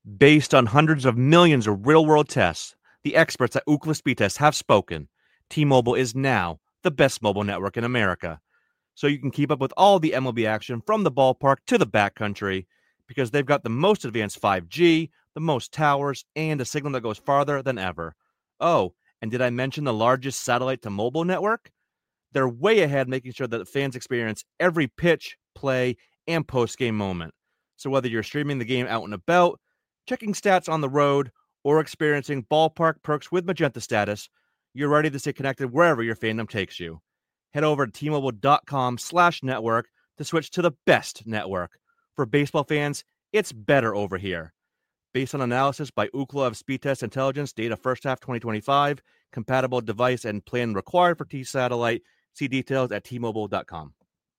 Based on hundreds of millions of real-world tests, the experts at Ookla Speed Test have spoken. T-Mobile is now the best mobile network in America. So you can keep up with all the MLB action from the ballpark to the backcountry because they've got the most advanced 5G, the most towers, and a signal that goes farther than ever. Oh, and did I mention the largest satellite-to-mobile network? They're way ahead, making sure that fans experience every pitch, play, and post-game moment. So whether you're streaming the game out and about, checking stats on the road, or experiencing ballpark perks with Magenta status, you're ready to stay connected wherever your fandom takes you. Head over to T-Mobile.com/network to switch to the best network. For baseball fans, it's better over here. Based on analysis by Ookla of Speed Test Intelligence, data first half 2025, compatible device and plan required for T-Satellite. See details at T-Mobile.com.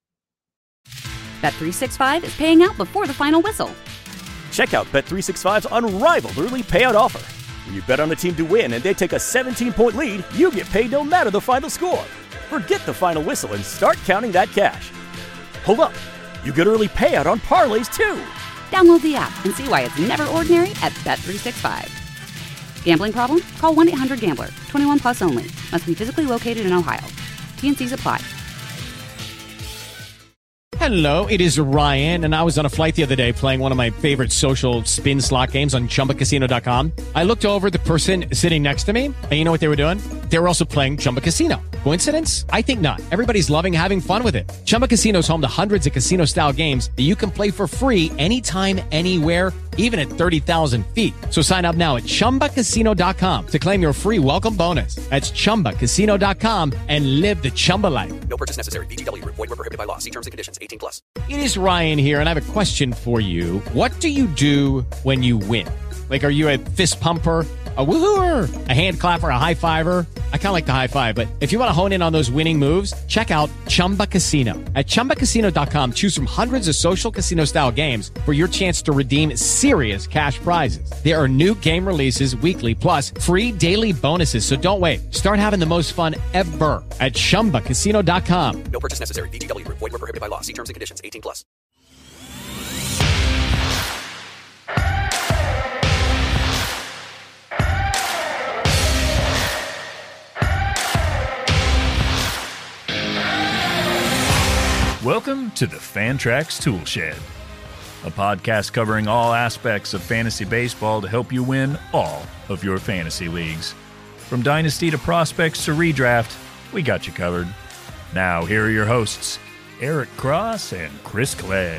Bet365 is paying out before the final whistle. Check out Bet365's unrivaled early payout offer. When you bet on a team to win and they take a 17-point lead, you get paid no matter the final score. Forget the final whistle and start counting that cash. Hold up, you get early payout on parlays too. Download the app and see why it's never ordinary at Bet365. Gambling problem? Call 1-800-GAMBLER. 21 plus only. Must be physically located in Ohio. T&Cs apply. Hello, it is Ryan, and I was on a flight the other day playing one of my favorite social spin slot games on ChumbaCasino.com. I looked over at the person sitting next to me, and you know what they were doing? They were also playing Chumba Casino. Coincidence? I think not. Everybody's loving having fun with it. Chumba Casino is home to hundreds of casino-style games that you can play for free anytime, anywhere, even at 30,000 feet. So sign up now at ChumbaCasino.com to claim your free welcome bonus. That's ChumbaCasino.com and live the Chumba life. No purchase necessary. VGW. Void were prohibited by law. See terms and conditions. 18 plus. It is Ryan here, and I have a question for you. What do you do when you win? Like, are you a fist pumper, a woohooer, a hand clapper, a high fiver? I kind of like the high five, but if you want to hone in on those winning moves, check out Chumba Casino. At ChumbaCasino.com, choose from hundreds of social casino-style games for your chance to redeem serious cash prizes. There are new game releases weekly, plus free daily bonuses, so don't wait. Start having the most fun ever at ChumbaCasino.com. No purchase necessary. VGW. Void were prohibited by law. See terms and conditions. 18 plus. Welcome to the Fantrax Toolshed, a podcast covering all aspects of fantasy baseball to help you win all of your fantasy leagues. From dynasty to prospects to redraft, we got you covered. Now, here are your hosts, Eric Cross and Chris Clay.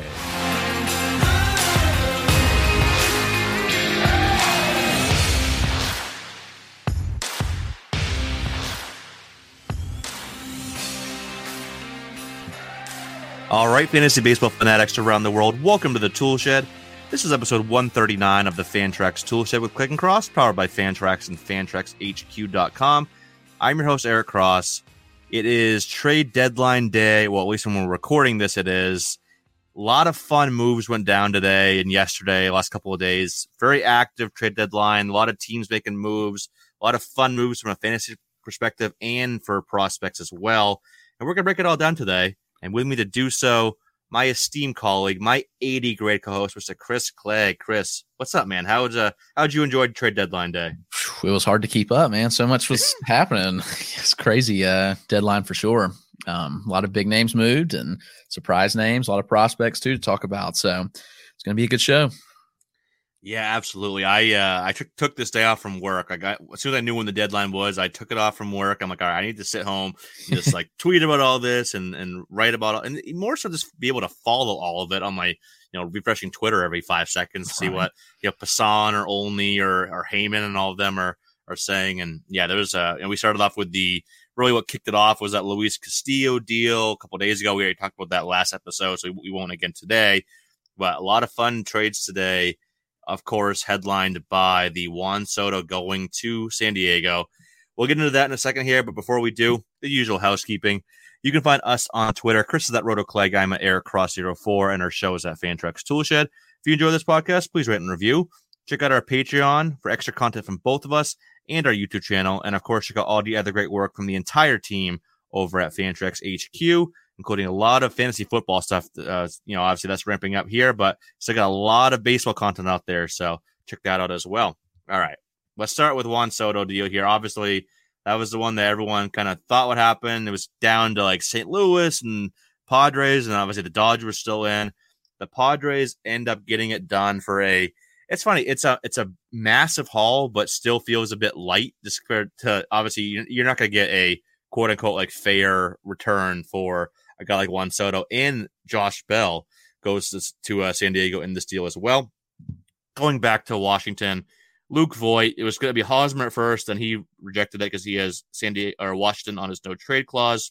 All right, fantasy baseball fanatics around the world, welcome to the Toolshed. This is episode 139 of the Fantrax Toolshed with Click and Cross, powered by Fantrax and FantraxHQ.com. I'm your host, Eric Cross. It is trade deadline day. Well, at least when we're recording this, it is. A lot of fun moves went down today and yesterday, last couple of days. Very active trade deadline. A lot of teams making moves. A lot of fun moves from a fantasy perspective and for prospects as well. And we're going to break it all down today. And with me to do so, my esteemed colleague, my 80 grade co-host, Mr. Chris Clay. Chris, what's up, man? How'd you enjoy trade deadline day? It was hard to keep up, man. So much was happening. It's crazy. Deadline for sure. A lot of big names moved and surprise names, a lot of prospects too to talk about. So it's going to be a good show. Yeah, absolutely. I took this day off from work. As soon as I knew when the deadline was, I took it off from work. I'm like, all right, I need to sit home and just like tweet about all this and write about it, and more so just be able to follow all of it on my, refreshing Twitter every 5 seconds to see what, Passan or Olney or Heyman and all of them are saying. And yeah, there was and we started off with really what kicked it off was that Luis Castillo deal a couple of days ago. We already talked about that last episode, so we won't again today, but a lot of fun trades today. Of course, headlined by the Juan Soto going to San Diego. We'll get into that in a second here, but before we do, the usual housekeeping. You can find us on Twitter. Chris is at RotoClegg. I'm at EricCross04, and our show is at Fantrax Toolshed. If you enjoy this podcast, please rate and review. Check out our Patreon for extra content from both of us and our YouTube channel. And, of course, check out all the other great work from the entire team over at Fantrax HQ, including a lot of fantasy football stuff. Obviously that's ramping up here, but still got a lot of baseball content out there. So check that out as well. All right, let's start with Juan Soto deal here. Obviously, that was the one that everyone kind of thought would happen. It was down to like St. Louis and Padres, and obviously the Dodgers were still in. The Padres end up getting it done for it's funny. It's a massive haul, but still feels a bit light just compared to, obviously you're not going to get a quote unquote like fair return for a guy like Juan Soto, and Josh Bell goes to San Diego in this deal as well. Going back to Washington, Luke Voit, it was going to be Hosmer at first, and he rejected it because he has San Diego or Washington on his no trade clause.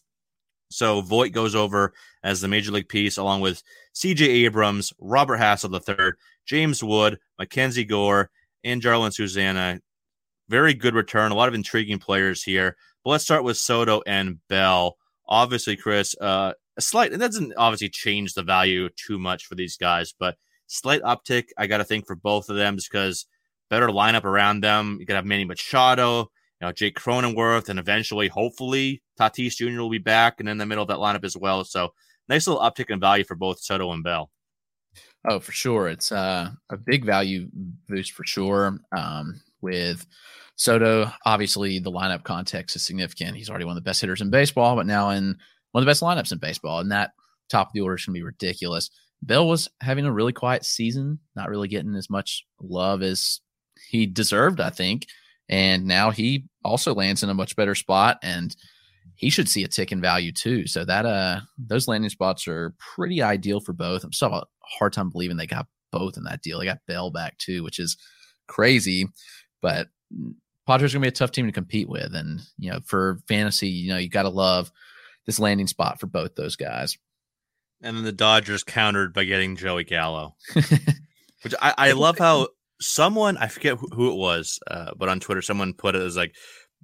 So Voit goes over as the major league piece, along with C.J. Abrams, Robert Hassel III, James Wood, Mackenzie Gore, and Jarlin Susana. Very good return. A lot of intriguing players here. But let's start with Soto and Bell. Obviously, Chris, a slight, it doesn't obviously change the value too much for these guys, but slight uptick, I got to think, for both of them, just because better lineup around them. You could have Manny Machado, Jake Cronenworth, and eventually, hopefully, Tatis Jr. will be back and in the middle of that lineup as well. So nice little uptick in value for both Soto and Bell. Oh, for sure. It's a big value boost for sure. With Soto, obviously the lineup context is significant. He's already one of the best hitters in baseball, but now in one of the best lineups in baseball. And that top of the order is going to be ridiculous. Bell was having a really quiet season, not really getting as much love as he deserved, I think. And now he also lands in a much better spot, and he should see a tick in value too. So that those landing spots are pretty ideal for both. I'm still having a hard time believing they got both in that deal. They got Bell back too, which is crazy. But Padres are going to be a tough team to compete with. And, for fantasy, you got to love this landing spot for both those guys. And then the Dodgers countered by getting Joey Gallo, which I love how someone, I forget who it was, but on Twitter, someone put it as like,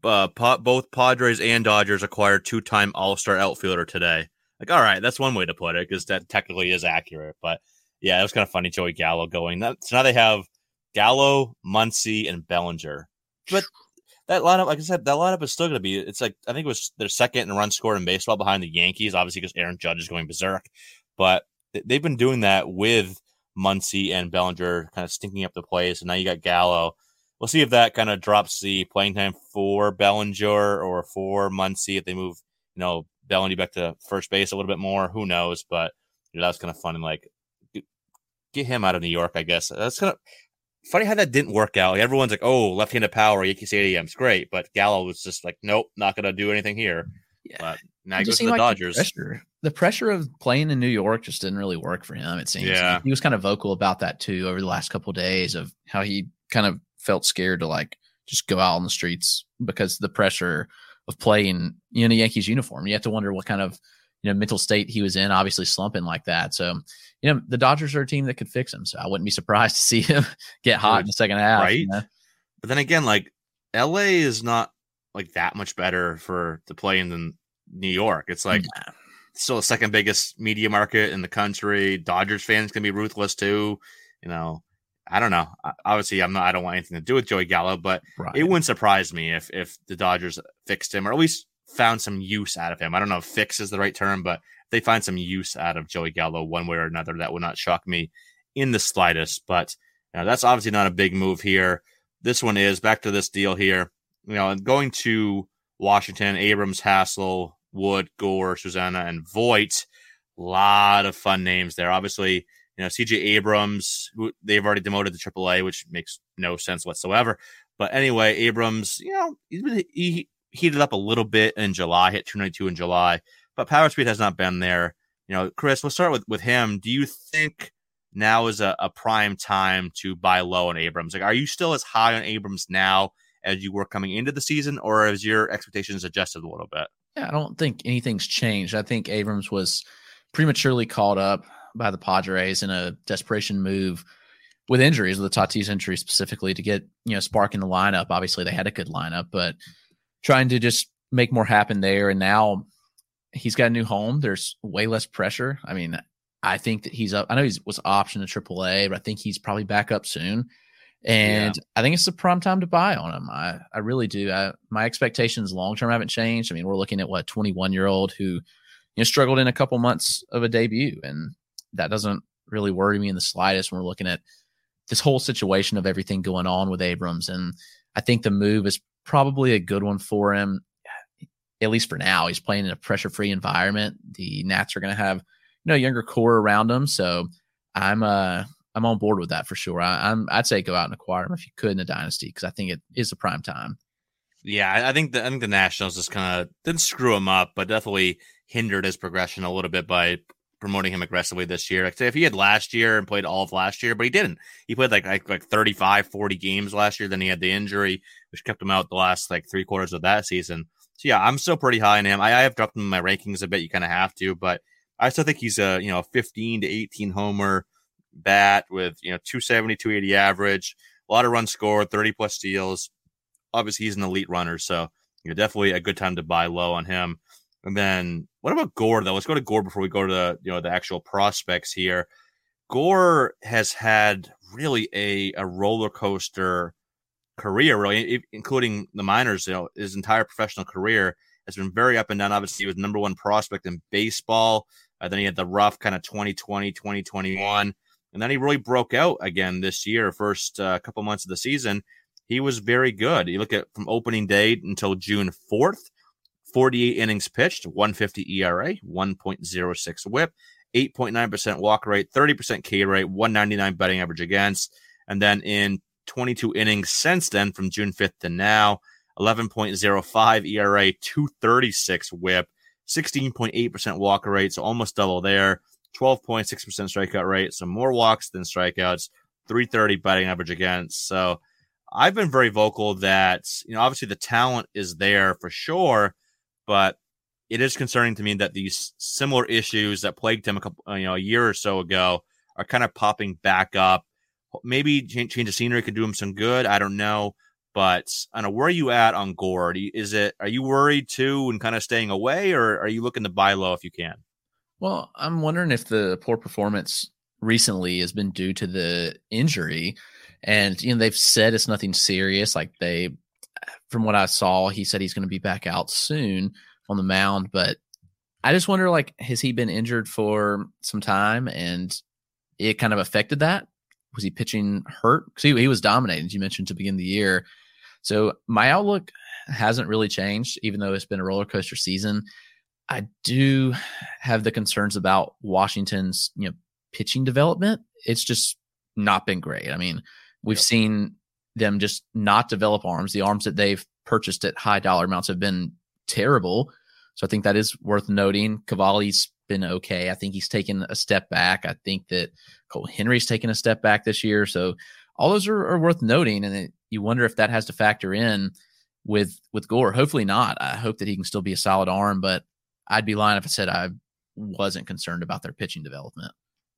both Padres and Dodgers acquired 2-time All-Star outfielder today. Like, all right, that's one way to put it, because that technically is accurate. But yeah, it was kind of funny, Joey Gallo going. So now they have Gallo, Muncy, and Bellinger. But that lineup, like I said, that lineup is still going to be, it's like, I think it was their second in runs scored in baseball behind the Yankees, obviously because Aaron Judge is going berserk. But they've been doing that with Muncy and Bellinger kind of stinking up the place. And now you got Gallo. We'll see if that kind of drops the playing time for Bellinger or for Muncy if they move, Bellinger back to first base a little bit more. Who knows? But that's kind of fun, and like get him out of New York, I guess. That's kind of funny how that didn't work out. Like, everyone's like, "Oh, left-handed power, Yankee Stadium's great," but Gallo was just like, "Nope, not going to do anything here." Yeah. But now he goes to the Dodgers. The pressure of playing in New York just didn't really work for him. It seems. Yeah. He was kind of vocal about that too over the last couple of days, of how he kind of felt scared to like just go out on the streets because the pressure of playing in a Yankees uniform. You have to wonder what kind of mental state he was in, obviously slumping like that. So the Dodgers are a team that could fix him, so I wouldn't be surprised to see him get hot in the second half, right? But then again, like, LA is not like that much better to play in than New York. It's like still the second biggest media market in the country. Dodgers fans can be ruthless too. I don't know. Obviously, I don't want anything to do with Joey Gallo, but it wouldn't surprise me if the Dodgers fixed him, or at least found some use out of him. I don't know if fix is the right term, but if they find some use out of Joey Gallo one way or another, that would not shock me in the slightest. But that's obviously not a big move here. This one is back to this deal here. Going to Washington, Abrams, Hassel, Wood, Gore, Susana, and Voit. A lot of fun names there. Obviously, C.J. Abrams, who they've already demoted to AAA, which makes no sense whatsoever. But anyway, Abrams, he heated up a little bit in July, hit 292 in July, but power speed has not been there. Chris, we'll start with him. Do you think now is a prime time to buy low on Abrams? Like, are you still as high on Abrams now as you were coming into the season, or has your expectations adjusted a little bit? Yeah, I don't think anything's changed. I think Abrams was prematurely called up by the Padres in a desperation move with injuries, with the Tatis injury specifically, to get spark in the lineup. Obviously, they had a good lineup, but trying to just make more happen there. And now he's got a new home. There's way less pressure. I mean, I think that he's up. I know he was optioned to AAA, but I think he's probably back up soon. And I think it's the prime time to buy on him. I really do. My expectations long-term haven't changed. I mean, we're looking at 21-year-old who struggled in a couple months of a debut, and that doesn't really worry me in the slightest when we're looking at this whole situation of everything going on with Abrams. And I think the move is probably a good one for him, at least for now. He's playing in a pressure-free environment. The Nats are going to have, a younger core around him. So I'm on board with that for sure. I'd say go out and acquire him if you could in a dynasty, because I think it is a prime time. Yeah, I think the Nationals just kind of didn't screw him up, but definitely hindered his progression a little bit by promoting him aggressively this year. Like, say if he had last year and played all of last year, but he didn't. He played like 35, 40 games last year. Then he had the injury, which kept him out the last like 3 quarters of that season. So yeah, I'm still pretty high on him. I have dropped him in my rankings a bit. You kind of have to, but I still think he's a 15 to 18 homer bat with 270, 280 average, a lot of runs scored, 30 plus steals. Obviously, he's an elite runner, so definitely a good time to buy low on him. And then what about Gore, though? Let's go to Gore before we go to the actual prospects here. Gore has had really a roller coaster career, really, including the minors. His entire professional career has been very up and down. Obviously, he was number 1 prospect in baseball. Then he had the rough kind of 2020, 2021. And then he really broke out again this year, first couple months of the season. He was very good. You look at from opening day until June 4th, 48 innings pitched, 150 ERA, 1.06 whip, 8.9% walk rate, 30% K rate, 199 batting average against. And then in 22 innings since then, from June 5th to now, 11.05 ERA, 236 whip, 16.8% walk rate, so almost double there, 12.6% strikeout rate, so more walks than strikeouts, 330 batting average against. So I've been very vocal that, obviously the talent is there for sure, but it is concerning to me that these similar issues that plagued him a year or so ago are kind of popping back up. Maybe change of scenery could do him some good. I don't know. But I don't know, where are you at on Gore? Are you worried too and kind of staying away, or are you looking to buy low if you can? Well, I'm wondering if the poor performance recently has been due to the injury. And, they've said it's nothing serious. Like from what I saw, he said he's going to be back out soon on the mound. But I just wonder, has he been injured for some time and it kind of affected that? Was he pitching hurt? Because he was dominating, as you mentioned, to begin the year. So my outlook hasn't really changed, even though it's been a roller coaster season. I do have the concerns about Washington's, pitching development. It's just not been great. I mean, we've seen them just not develop arms. The arms that they've purchased at high dollar amounts have been terrible. So I think that is worth noting. Cavalli's been okay. I think he's taken a step back. I think that Cole Henry's taken a step back this year. So all those are worth noting. And you wonder if that has to factor in with Gore. Hopefully not. I hope that he can still be a solid arm, but I'd be lying if I said I wasn't concerned about their pitching development.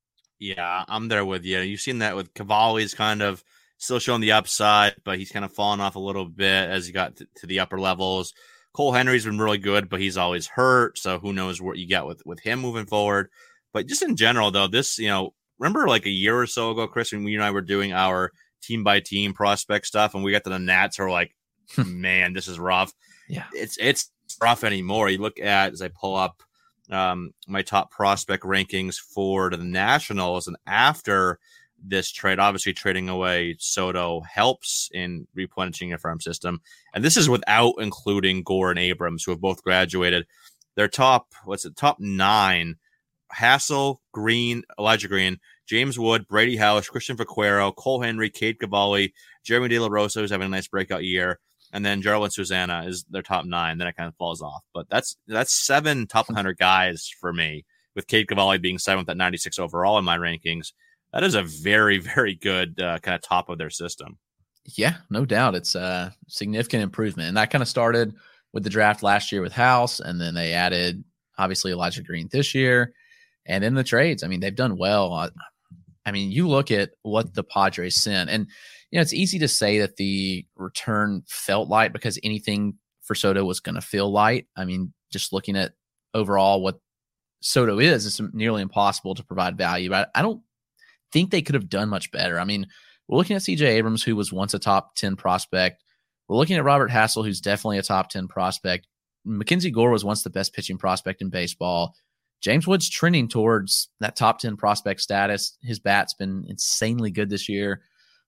Yeah, I'm there with you. You've seen that with Cavalli's kind of still showing the upside, but he's kind of fallen off a little bit as he got to the upper levels. Cole Henry's been really good, but he's always hurt. So who knows what you get with him moving forward. But just in general, though, this, remember like a year or so ago, Chris, when you and I were doing our team by team prospect stuff and we got to the Nats are like, man, this is rough. Yeah, it's rough anymore. You look at, as I pull up my top prospect rankings for the Nationals, and after this trade, obviously trading away Soto helps in replenishing your farm system. And this is without including Gore and Abrams, who have both graduated. Their top 9, Hassel, Green, Elijah Green, James Wood, Brady House, Christian Vaquero, Cole Henry, Cade Cavalli, Jeremy De La Rosa, who's having a nice breakout year. And then Jarlin Susana is their top 9. Then it kind of falls off. But that's 7 top 100 guys for me, with Cade Cavalli being 7th at 96 overall in my rankings. That is a very, very good kind of top of their system. Yeah, no doubt. It's a significant improvement. And that kind of started with the draft last year with House, and then they added, obviously, Elijah Green this year. And then the trades, I mean, they've done well. I mean, you look at what the Padres sent, and, it's easy to say that the return felt light because anything for Soto was going to feel light. I mean, just looking at overall what Soto is, it's nearly impossible to provide value. But I don't think they could have done much better. I mean, we're looking at CJ Abrams, who was once a top 10 prospect. We're looking at Robert Hassel, who's definitely a top 10 prospect. Mackenzie Gore was once the best pitching prospect in baseball. James Wood's trending towards that top 10 prospect status. His bat's been insanely good this year.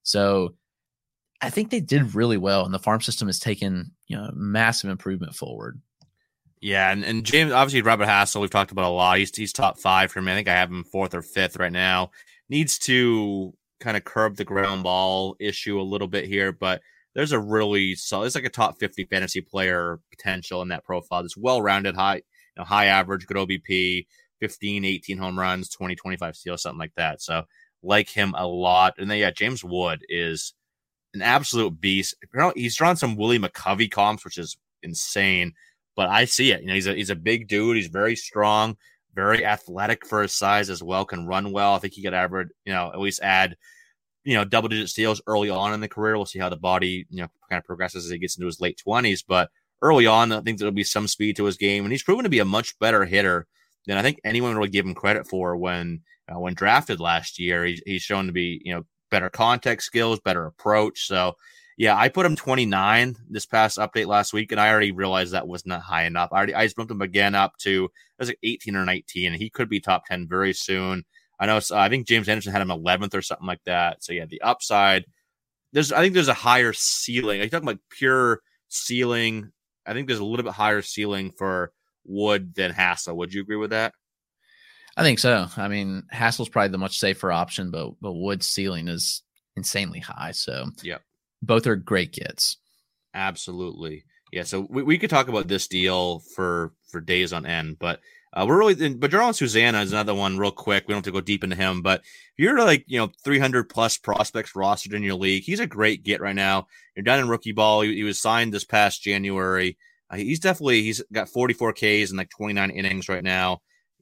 So I think they did really well, and the farm system has taken massive improvement forward. Yeah, and James, obviously Robert Hassel, we've talked about a lot. He's top 5 for me. I think I have him 4th or 5th right now. Needs to kind of curb the ground ball issue a little bit here, but there's a really solid, it's like a top 50 fantasy player potential in that profile. It's well-rounded, high average, good OBP, 15, 18 home runs, 20, 25 steals, something like that. So like him a lot. And then, James Wood is an absolute beast. He's drawn some Willie McCovey comps, which is insane, but I see it. He's a big dude. He's very strong, very athletic for his size as well, can run well. I think he could average, at least add, double-digit steals early on in the career. We'll see how the body, kind of progresses as he gets into his late 20s. But early on, I think there'll be some speed to his game, and he's proven to be a much better hitter than I think anyone really gave him credit for when drafted last year. He's shown to be, better contact skills, better approach. So, I put him 29 this past update last week, and I already realized that was not high enough. I just bumped him again up to, it was like 18 or 19, and he could be top 10 very soon. I think James Anderson had him 11th or something like that. So, the upside, I think there's a higher ceiling. Are you talking about pure ceiling? I think there's a little bit higher ceiling for Wood than Hassel. Would you agree with that? I think so. I mean, Hassel's probably the much safer option, but Wood's ceiling is insanely high. So both are great gets. Absolutely. Yeah. So we could talk about this deal for days on end, but we're really, but Jarlin Susana is another one real quick. We don't have to go deep into him, but if you're 300 plus prospects rostered in your league, he's a great get right now. You're done in rookie ball. He was signed this past January. He's got 44 Ks and 29 innings right now.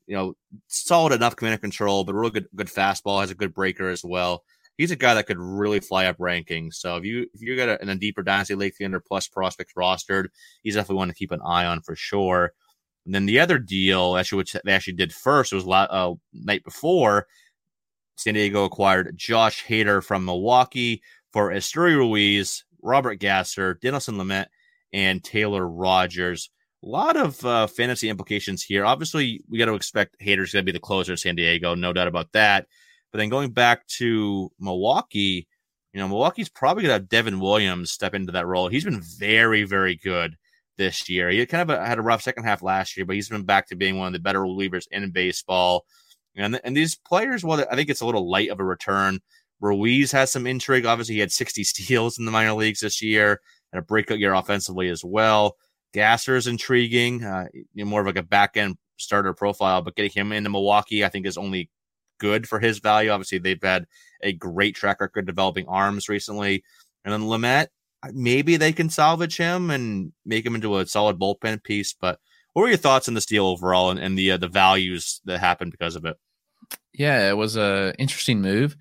Solid enough command and control, but really good fastball, has a good breaker as well. He's a guy that could really fly up rankings. So if you got in a deeper dynasty league, 300 plus prospects rostered, he's definitely one to keep an eye on for sure. And then the other deal, which they actually did first, was night before, San Diego acquired Josh Hader from Milwaukee for Esteury Ruiz, Robert Gasser, Dinelson Lamet, and Taylor Rogers. A lot of fantasy implications here. Obviously, we got to expect Hader's going to be the closer in San Diego, no doubt about that. But then going back to Milwaukee, Milwaukee's probably going to have Devin Williams step into that role. He's been very, very good this year. He kind of had a rough second half last year, but he's been back to being one of the better relievers in baseball. And these players, well, I think it's a little light of a return. Ruiz has some intrigue. Obviously, he had 60 steals in the minor leagues this year and a breakout year offensively as well. Gasser is intriguing, more of like a back-end starter profile, but getting him into Milwaukee, I think, is only good for his value. Obviously, they've had a great track record developing arms recently. And then Lamet, maybe they can salvage him and make him into a solid bullpen piece. But what were your thoughts on this deal overall and the values that happened because of it? Yeah, it was an interesting move.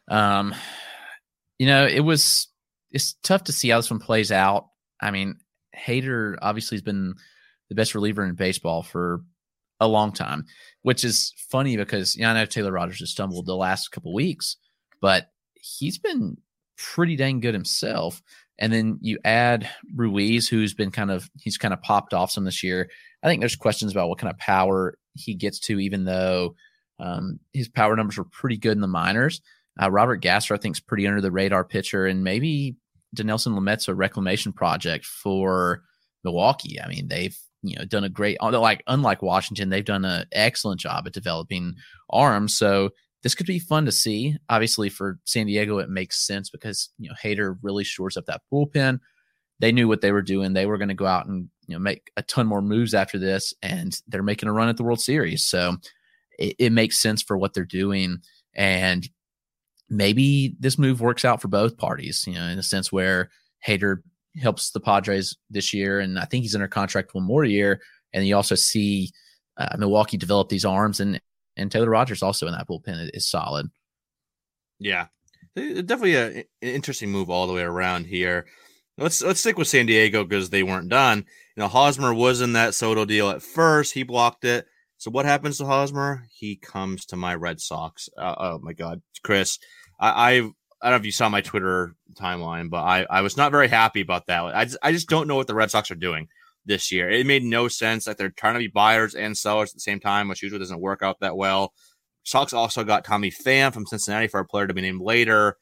It's tough to see how this one plays out. I mean, Hader obviously has been the best reliever in baseball for a long time, which is funny because I know Taylor Rogers has stumbled the last couple weeks, but he's been pretty dang good himself. And then you add Ruiz, who's kind of popped off some this year. I think there's questions about what kind of power he gets to, even though his power numbers were pretty good in the minors. Robert Gasser, I think, is pretty under the radar pitcher, and maybe Dinelson Lamet's a reclamation project for Milwaukee. I mean, they've done a great, unlike Washington, they've done an excellent job at developing arms. So this could be fun to see. Obviously, for San Diego, it makes sense because Hader really shores up that bullpen. They knew what they were doing. They were going to go out and make a ton more moves after this, and they're making a run at the World Series. So it makes sense for what they're doing, and maybe this move works out for both parties. In a sense where Hader helps the Padres this year, and I think he's under contract one more year. And you also see Milwaukee develop these arms, and Taylor Rogers also in that bullpen is solid. Yeah, definitely an interesting move all the way around here. Let's stick with San Diego because they weren't done. Hosmer was in that Soto deal at first. He blocked it. So what happens to Hosmer? He comes to my Red Sox. Oh my God, Chris! I don't know if you saw my Twitter timeline, but I was not very happy about that. I just don't know what the Red Sox are doing this year. It made no sense. Like, they're trying to be buyers and sellers at the same time, which usually doesn't work out that well. Sox also got Tommy Pham from Cincinnati for a player to be named later.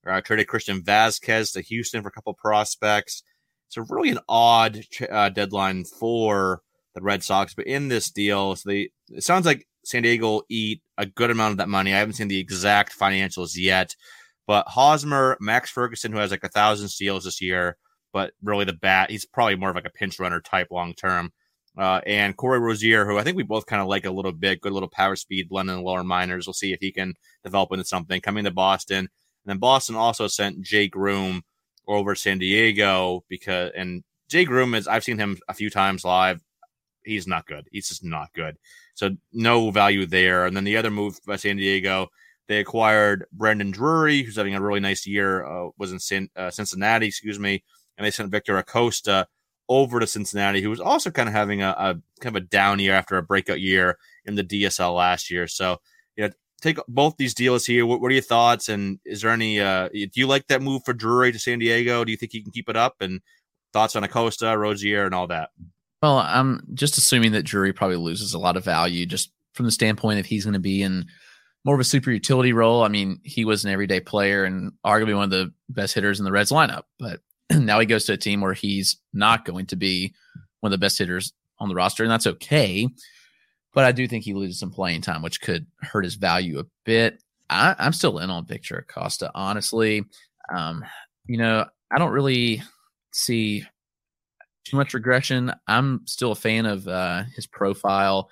traded Christian Vasquez to Houston for a couple prospects. So really an odd deadline for the Red Sox. But in this deal, it sounds like San Diego will eat a good amount of that money. I haven't seen the exact financials yet. But Hosmer, Max Ferguson, who has like 1,000 steals this year, but really he's probably more of like a pinch runner type long term. And Corey Rozier, who I think we both kind of like a little bit, good little power speed blend in the lower minors. We'll see if he can develop into something. Coming to Boston. And then Boston also sent Jay Groom over San Diego and Jay Groom I've seen him a few times live. He's not good. He's just not good. So no value there. And then the other move by San Diego, they acquired Brendan Drury, who's having a really nice year, was in Cincinnati, and they sent Victor Acosta over to Cincinnati, who was also kind of having a kind of a down year after a breakout year in the DSL last year. So, take both these deals here. What are your thoughts? And is there any, do you like that move for Drury to San Diego? Do you think he can keep it up? And thoughts on Acosta, Rozier, and all that? Well, I'm just assuming that Drury probably loses a lot of value just from the standpoint if he's going to be in more of a super utility role. I mean, he was an everyday player and arguably one of the best hitters in the Reds lineup, but now he goes to a team where he's not going to be one of the best hitters on the roster, and that's okay. But I do think he loses some playing time, which could hurt his value a bit. I'm still in on Victor Acosta, honestly. I don't really see too much regression. I'm still a fan of his profile.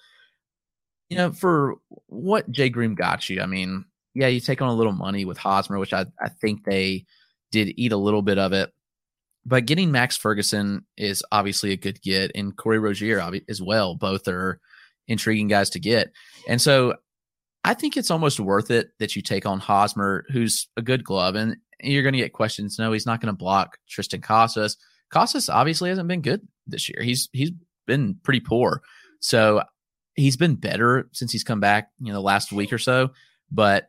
For what Jay Groom got you, I mean, yeah, you take on a little money with Hosmer, which I think they did eat a little bit of it. But getting Max Ferguson is obviously a good get, and Corey Rozier as well. Both are intriguing guys to get. And so I think it's almost worth it that you take on Hosmer, who's a good glove, and you're going to get questions. No, he's not going to block Tristan Casas. Casas obviously hasn't been good this year. He's been pretty poor. So he's been better since he's come back, the last week or so. But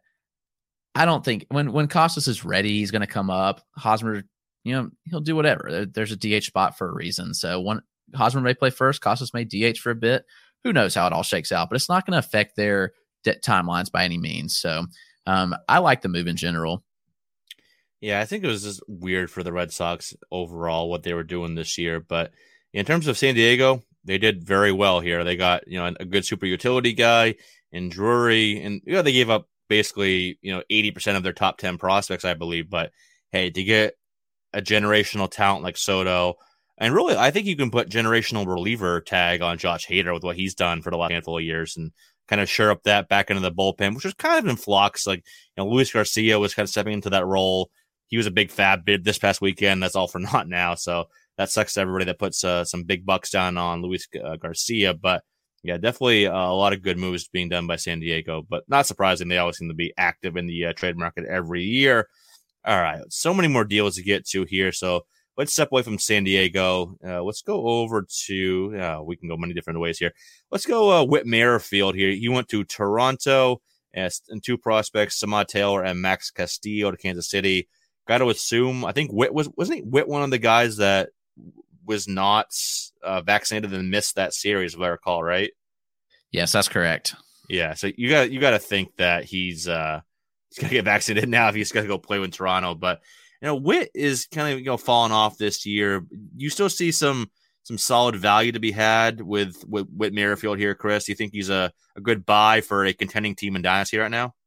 I don't think when Casas is ready, he's going to come up. Hosmer, he'll do whatever. There's a DH spot for a reason. So Hosmer may play first, Casas may DH for a bit. Who knows how it all shakes out, but it's not going to affect their timelines by any means. So I like the move in general. Yeah, I think it was just weird for the Red Sox overall what they were doing this year. But in terms of San Diego, they did very well here. They got a good super utility guy in Drury, and they gave up basically 80% of their top 10 prospects, I believe. But hey, to get a generational talent like Soto, and really, I think you can put generational reliever tag on Josh Hader with what he's done for the last handful of years, and kind of shore up that back into the bullpen, which was kind of in flux. Like, Luis Garcia was kind of stepping into that role. He was a big fab bid this past weekend. That's all for naught now. So that sucks to everybody that puts some big bucks down on Luis Garcia. But yeah, definitely a lot of good moves being done by San Diego, but not surprising. They always seem to be active in the trade market every year. All right. So many more deals to get to here. So let's step away from San Diego. Let's go over to, we can go many different ways here. Let's go Whit Merrifield here. He went to Toronto and two prospects, Samad Taylor and Max Castillo to Kansas City. Got to assume, I think wasn't Whit one of the guys that was not vaccinated and missed that series, if I recall, right? Yes, that's correct. Yeah. So you got to think that he's got to get vaccinated now if he's got to go play with Toronto. But Whit is kind of falling off this year. You still see some solid value to be had with Whit Merrifield here, Chris. Do you think he's a good buy for a contending team in Dynasty right now?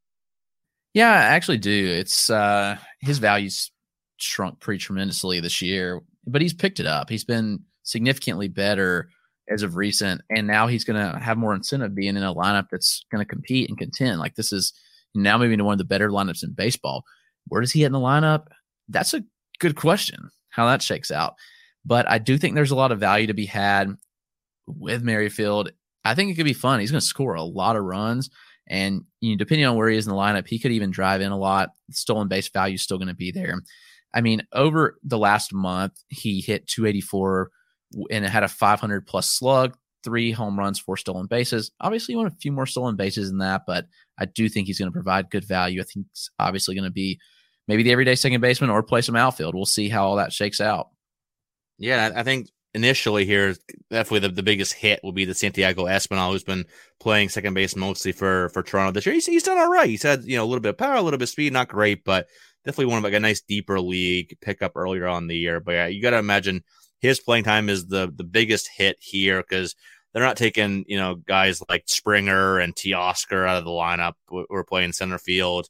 Yeah, I actually do. It's his value's shrunk pretty tremendously this year, but he's picked it up. He's been significantly better as of recent, and now he's going to have more incentive being in a lineup that's going to compete and contend. Like, this is now moving to one of the better lineups in baseball. Where does he hit in the lineup? That's a good question, how that shakes out. But I do think there's a lot of value to be had with Merrifield. I think it could be fun. He's going to score a lot of runs. And depending on where he is in the lineup, he could even drive in a lot. Stolen base value is still going to be there. I mean, over the last month, he hit 284 and it had a 500-plus slug, 3 home runs, 4 stolen bases. Obviously, you want a few more stolen bases than that, but I do think he's going to provide good value. I think it's obviously going to be maybe the everyday second baseman or play some outfield. We'll see how all that shakes out. Yeah, I think initially here, definitely the biggest hit will be the Santiago Espinal, who's been playing second base mostly for Toronto this year. He's done all right. He's had a little bit of power, a little bit of speed, not great, but definitely one of like a nice deeper league pickup earlier on in the year. But yeah, you got to imagine his playing time is the biggest hit here because they're not taking, guys like Springer and Teoscar out of the lineup. We're playing center field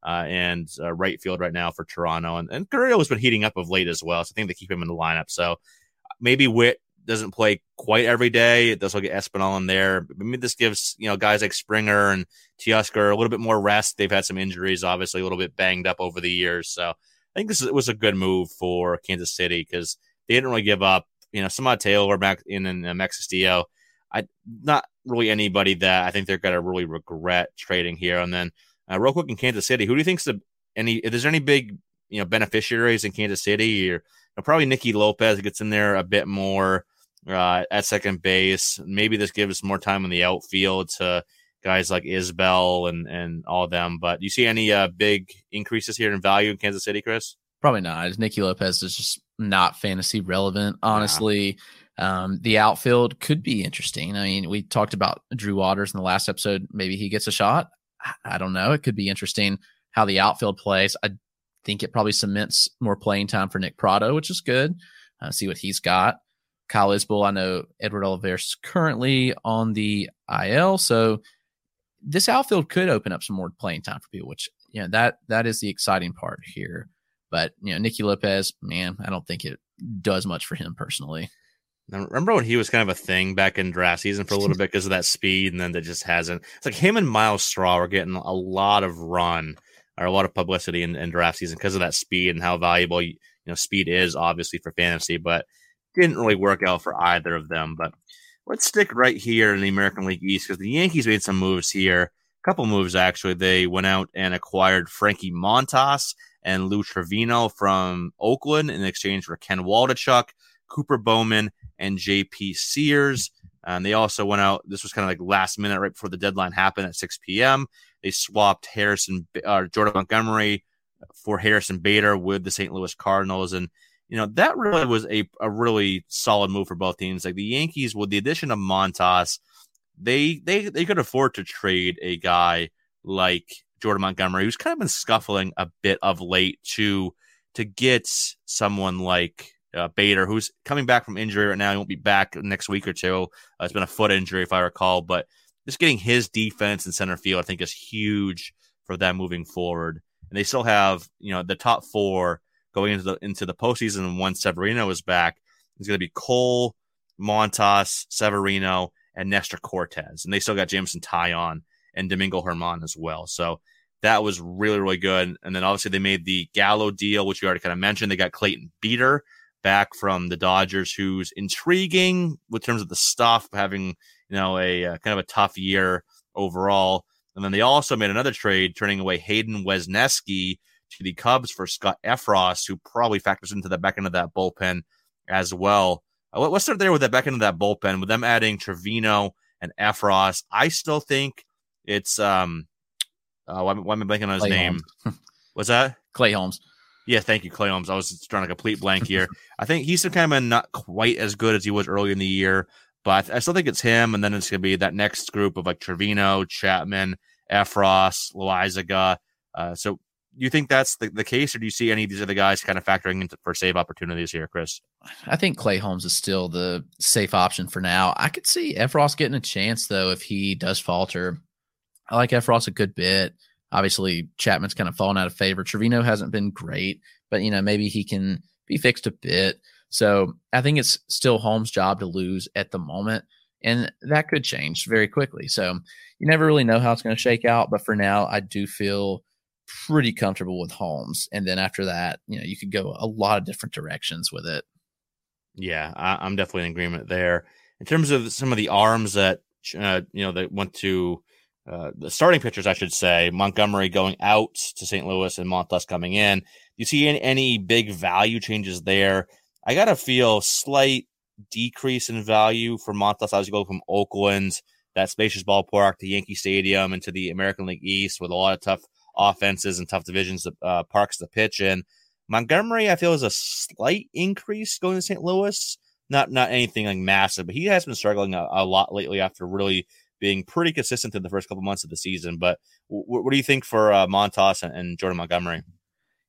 and right field right now for Toronto. And Gurriel has been heating up of late as well. So I think they keep him in the lineup. So maybe Witt doesn't play quite every day. This will get Espinal in there. Maybe this gives, guys like Springer and Teoscar a little bit more rest. They've had some injuries, obviously a little bit banged up over the years. So I think was a good move for Kansas City because they didn't really give up, Samad Taylor back in Max Castillo. Not really anybody that I think they're going to really regret trading here. And then real quick in Kansas City, who do you think's if there's any big, beneficiaries in Kansas City or probably Nicky Lopez gets in there a bit more at second base. Maybe this gives more time in the outfield to guys like Isbell and all of them. But do you see any big increases here in value in Kansas City, Chris? Probably not. Nicky Lopez is just not fantasy relevant, honestly. Yeah. The outfield could be interesting. I mean, we talked about Drew Waters in the last episode. Maybe he gets a shot. I don't know. It could be interesting how the outfield plays. I think it probably cements more playing time for Nick Pratto, which is good. See what he's got. Kyle Isbell, I know Edward Olivares is currently on the IL, so this outfield could open up some more playing time for people, which, that is the exciting part here. But, Nicky Lopez, man, I don't think it does much for him personally. Now, remember when he was kind of a thing back in draft season for a little bit because of that speed, and then that just hasn't. It's like him and Miles Straw were getting a lot of run or a lot of publicity in draft season because of that speed and how valuable speed is obviously for fantasy, but didn't really work out for either of them. But let's stick right here in the American League East because the Yankees made some moves here. A couple moves, actually. They went out and acquired Frankie Montas and Lou Trevino from Oakland in exchange for Ken Waldichuk, Cooper Bowman, and J.P. Sears. And they also went out. This was kind of like last minute right before the deadline happened at 6 p.m. They swapped Jordan Montgomery for Harrison Bader with the St. Louis Cardinals. And, that really was a really solid move for both teams. Like the Yankees, with the addition of Montas, they could afford to trade a guy like Jordan Montgomery, who's kind of been scuffling a bit of late to get someone like Bader, who's coming back from injury right now. He won't be back next week or two. It's been a foot injury, if I recall. But just getting his defense in center field, I think, is huge for them moving forward. And they still have, the top four going into the postseason. Once Severino is back, it's going to be Cole, Montas, Severino, and Nestor Cortez. And they still got Jameson Taillon and Domingo Germán as well. So that was really, really good. And then obviously they made the Gallo deal, which you already kind of mentioned. They got Clayton Beeter back from the Dodgers, who's intriguing with terms of the stuff, having, a kind of a tough year overall. And then they also made another trade, turning away Hayden Wesneski to the Cubs for Scott Effross, who probably factors into the back end of that bullpen as well. Let's start there with the back end of that bullpen, with them adding Trevino and Effross. I still think it's why am I blanking on his name? What's that? Clay Holmes. Yeah, thank you, Clay Holmes. I was just drawing a complete blank here. I think he's kind of not quite as good as he was early in the year, but I still think it's him. And then it's going to be that next group of like Trevino, Chapman, Effross, Loaizaga. So you think that's the case, or do you see any of these other guys kind of factoring into for save opportunities here, Chris? I think Clay Holmes is still the safe option for now. I could see Effross getting a chance, though, if he does falter. I like Effross a good bit. Obviously, Chapman's kind of fallen out of favor. Trevino hasn't been great, but, maybe he can be fixed a bit. So I think it's still Holmes' job to lose at the moment, and that could change very quickly. So you never really know how it's going to shake out, but for now, I do feel pretty comfortable with Holmes. And then after that, you could go a lot of different directions with it. Yeah, I'm definitely in agreement there. In terms of some of the arms that, that went to the starting pitchers, I should say, Montgomery going out to St. Louis and Montas coming in. Do you see any big value changes there? I got to feel slight decrease in value for Montas as you go from Oakland, that spacious ballpark, to Yankee Stadium, into the American League East with a lot of tough offenses and tough divisions, parks to pitch in. Montgomery, I feel, is a slight increase going to St. Louis. Not anything like massive, but he has been struggling a lot lately after really being pretty consistent in the first couple months of the season. But what do you think for Montas and Jordan Montgomery?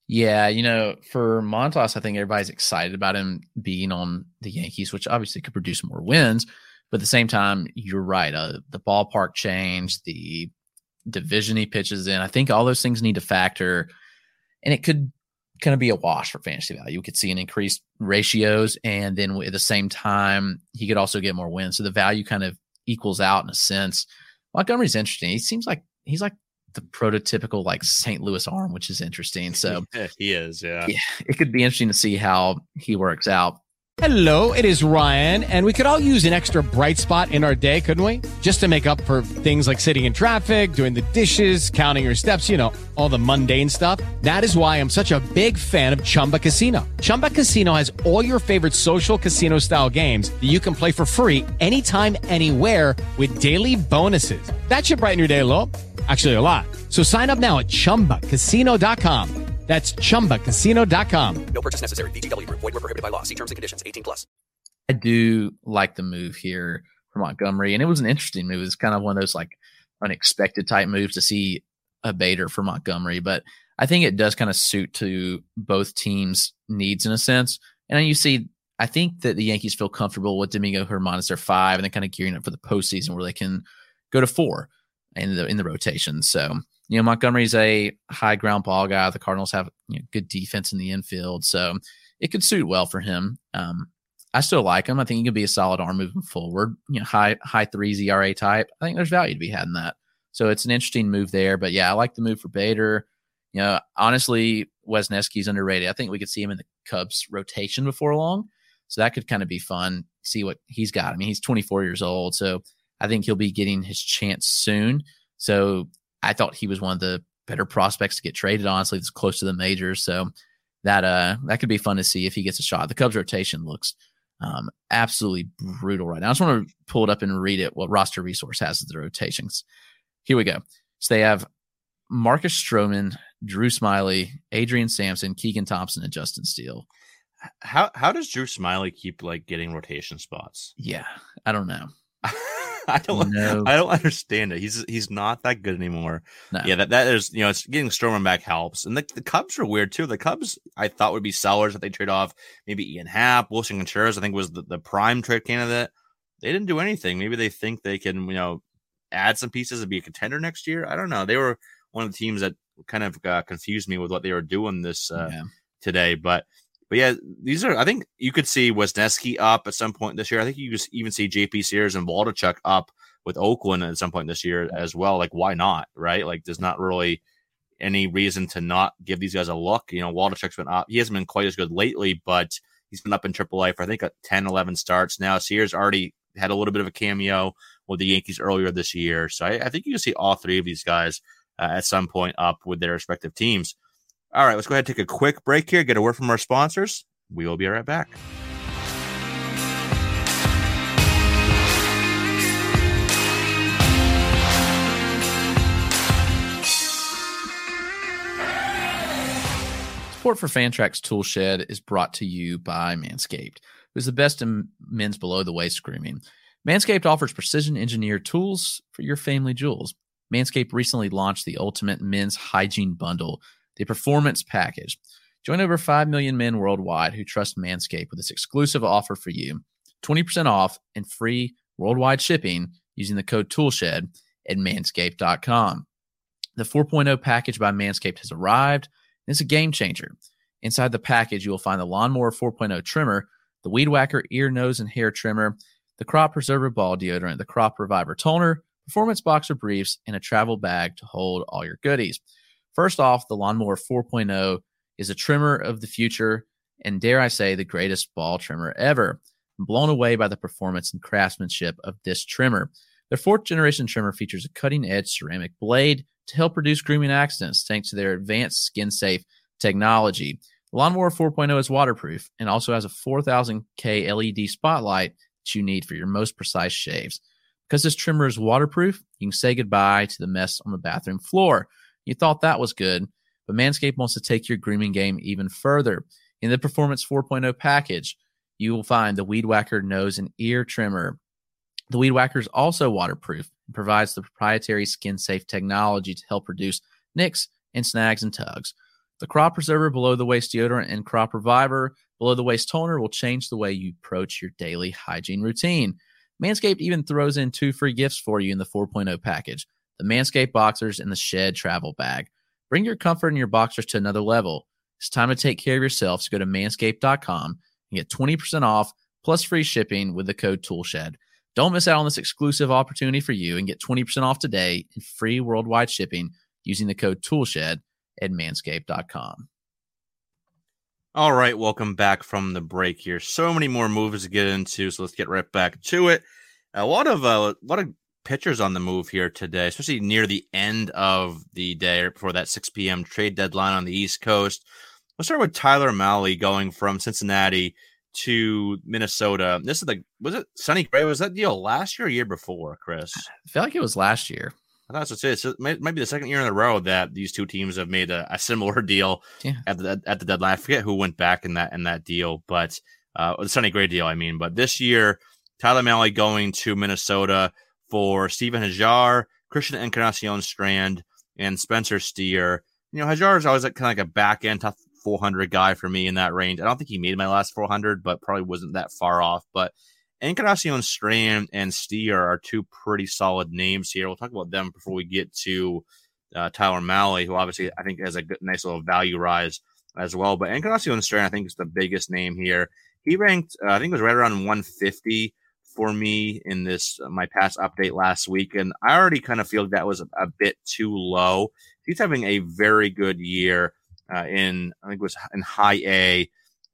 Yeah, for Montas, I think everybody's excited about him being on the Yankees, which obviously could produce more wins. But at the same time, you're right. The ballpark change, the division he pitches in, I think all those things need to factor. And it could kind of be a wash for fantasy value. We could see an increased ratios, and then at the same time, he could also get more wins. So the value kind of equals out in a sense. Montgomery's interesting. He seems like he's like the prototypical like St. Louis arm, which is interesting. So he is, yeah. It could be interesting to see how he works out. Hello, it is Ryan, and we could all use an extra bright spot in our day, couldn't we? Just to make up for things like sitting in traffic, doing the dishes, counting your steps, all the mundane stuff. That is why I'm such a big fan of Chumba Casino. Chumba Casino has all your favorite social casino style games that you can play for free anytime, anywhere with daily bonuses. That should brighten your day a little. Actually, a lot. So sign up now at ChumbaCasino.com. That's ChumbaCasino.com. No purchase necessary. VGW Group. Void where prohibited by law. See terms and conditions. 18+. I do like the move here for Montgomery, and it was an interesting move. It's kind of one of those like unexpected type moves to see a Bader for Montgomery, but I think it does kind of suit to both teams' needs in a sense. And then you see, I think that the Yankees feel comfortable with Domingo Germán as their 5, and then kind of gearing up for the postseason where they can go to 4 in the rotation. So, Montgomery's a high ground ball guy. The Cardinals have good defense in the infield, so it could suit well for him. I still like him. I think he could be a solid arm moving forward. High 3s ERA type. I think there's value to be had in that. So it's an interesting move there. But yeah, I like the move for Bader. Honestly, Wesneski's underrated. I think we could see him in the Cubs rotation before long. So that could kind of be fun. See what he's got. I mean, he's 24 years old, so I think he'll be getting his chance soon. So I thought he was one of the better prospects to get traded, honestly. It's close to the majors. So that could be fun to see if he gets a shot. The Cubs rotation looks absolutely brutal right now. I just want to pull it up and read it, what Roster Resource has as the rotations. Here we go. So they have Marcus Stroman, Drew Smyly, Adrian Sampson, Keegan Thompson, and Justin Steele. How does Drew Smyly keep getting rotation spots? Yeah, I don't know. I don't understand it. He's not that good anymore. No. Yeah, that is, it's getting Stroman back helps. And the Cubs are weird too. The Cubs I thought would be sellers that they trade off. Maybe Ian Happ, Wilson Contreras, I think was the prime trade candidate. They didn't do anything. Maybe they think they can, add some pieces and be a contender next year. I don't know. They were one of the teams that kind of confused me with what they were doing this today. But yeah, these are, I think you could see Wesneski up at some point this year. I think you could even see JP Sears and Waldichuk up with Oakland at some point this year as well. Why not? Right? There's not really any reason to not give these guys a look. Waldichuk's been up. He hasn't been quite as good lately, but he's been up in AAA for, I think, 10, 11 starts now. Sears already had a little bit of a cameo with the Yankees earlier this year. So I think you can see all three of these guys at some point up with their respective teams. All right, let's go ahead and take a quick break here, get a word from our sponsors. We will be right back. Support for Fantrax Tool Shed is brought to you by Manscaped, who's the best in men's below-the-waist grooming. Manscaped offers precision-engineered tools for your family jewels. Manscaped recently launched the Ultimate Men's Hygiene Bundle, the Performance Package. Join over 5 million men worldwide who trust Manscaped with this exclusive offer for you. 20% off and free worldwide shipping using the code TOOLSHED at manscaped.com. The 4.0 package by Manscaped has arrived, and it's a game changer. Inside the package, you will find the Lawnmower 4.0 trimmer, the Weed Whacker ear, nose, and hair trimmer, the Crop Preserver ball deodorant, the Crop Reviver toner, Performance Boxer briefs, and a travel bag to hold all your goodies. First off, the Lawnmower 4.0 is a trimmer of the future and, dare I say, the greatest ball trimmer ever. I'm blown away by the performance and craftsmanship of this trimmer. Their 4th-generation trimmer features a cutting-edge ceramic blade to help reduce grooming accidents thanks to their advanced skin-safe technology. The Lawnmower 4.0 is waterproof and also has a 4000K LED spotlight that you need for your most precise shaves. Because this trimmer is waterproof, you can say goodbye to the mess on the bathroom floor. You thought that was good, but Manscaped wants to take your grooming game even further. In the Performance 4.0 package, you will find the Weed Whacker nose and ear trimmer. The Weed Whacker is also waterproof and provides the proprietary skin-safe technology to help reduce nicks and snags and tugs. The Crop Preserver Below the Waist Deodorant and Crop Reviver Below the Waist Toner will change the way you approach your daily hygiene routine. Manscaped even throws in 2 free gifts for you in the 4.0 package, the Manscaped Boxers and the Shed Travel Bag. Bring your comfort in your boxers to another level. It's time to take care of yourself, so go to manscaped.com and get 20% off plus free shipping with the code TOOLSHED. Don't miss out on this exclusive opportunity for you and get 20% off today and free worldwide shipping using the code TOOLSHED at manscaped.com. All right, welcome back from the break here. So many more moves to get into, so let's get right back to it. A lot of pitchers on the move here today, especially near the end of the day or before that 6 p.m. trade deadline on the East Coast. Let's start with Tyler Mahle going from Cincinnati to Minnesota. This is was it Sonny Gray? Was that deal last year or year before, Chris? I feel like it was last year. I thought so. So it might be the second year in a row that these two teams have made a similar deal at the deadline. I forget who went back in that deal, but the Sonny Gray deal, I mean. But this year, Tyler Mahle going to Minnesota for Steven Hajar, Christian Encarnacion Strand, and Spencer Steer. You know, Hajar is always kind of like a back end top 400 guy for me in that range. I don't think he made my last 400, but probably wasn't that far off. But Encarnacion Strand and Steer are 2 pretty solid names here. We'll talk about them before we get to Tyler Mahle, who obviously I think has a nice little value rise as well. But Encarnacion Strand, I think, is the biggest name here. He ranked, I think it was right around 150 for me in this my past update last week, and I already kind of feel that was a bit too low. He's having a very good year I think it was in high A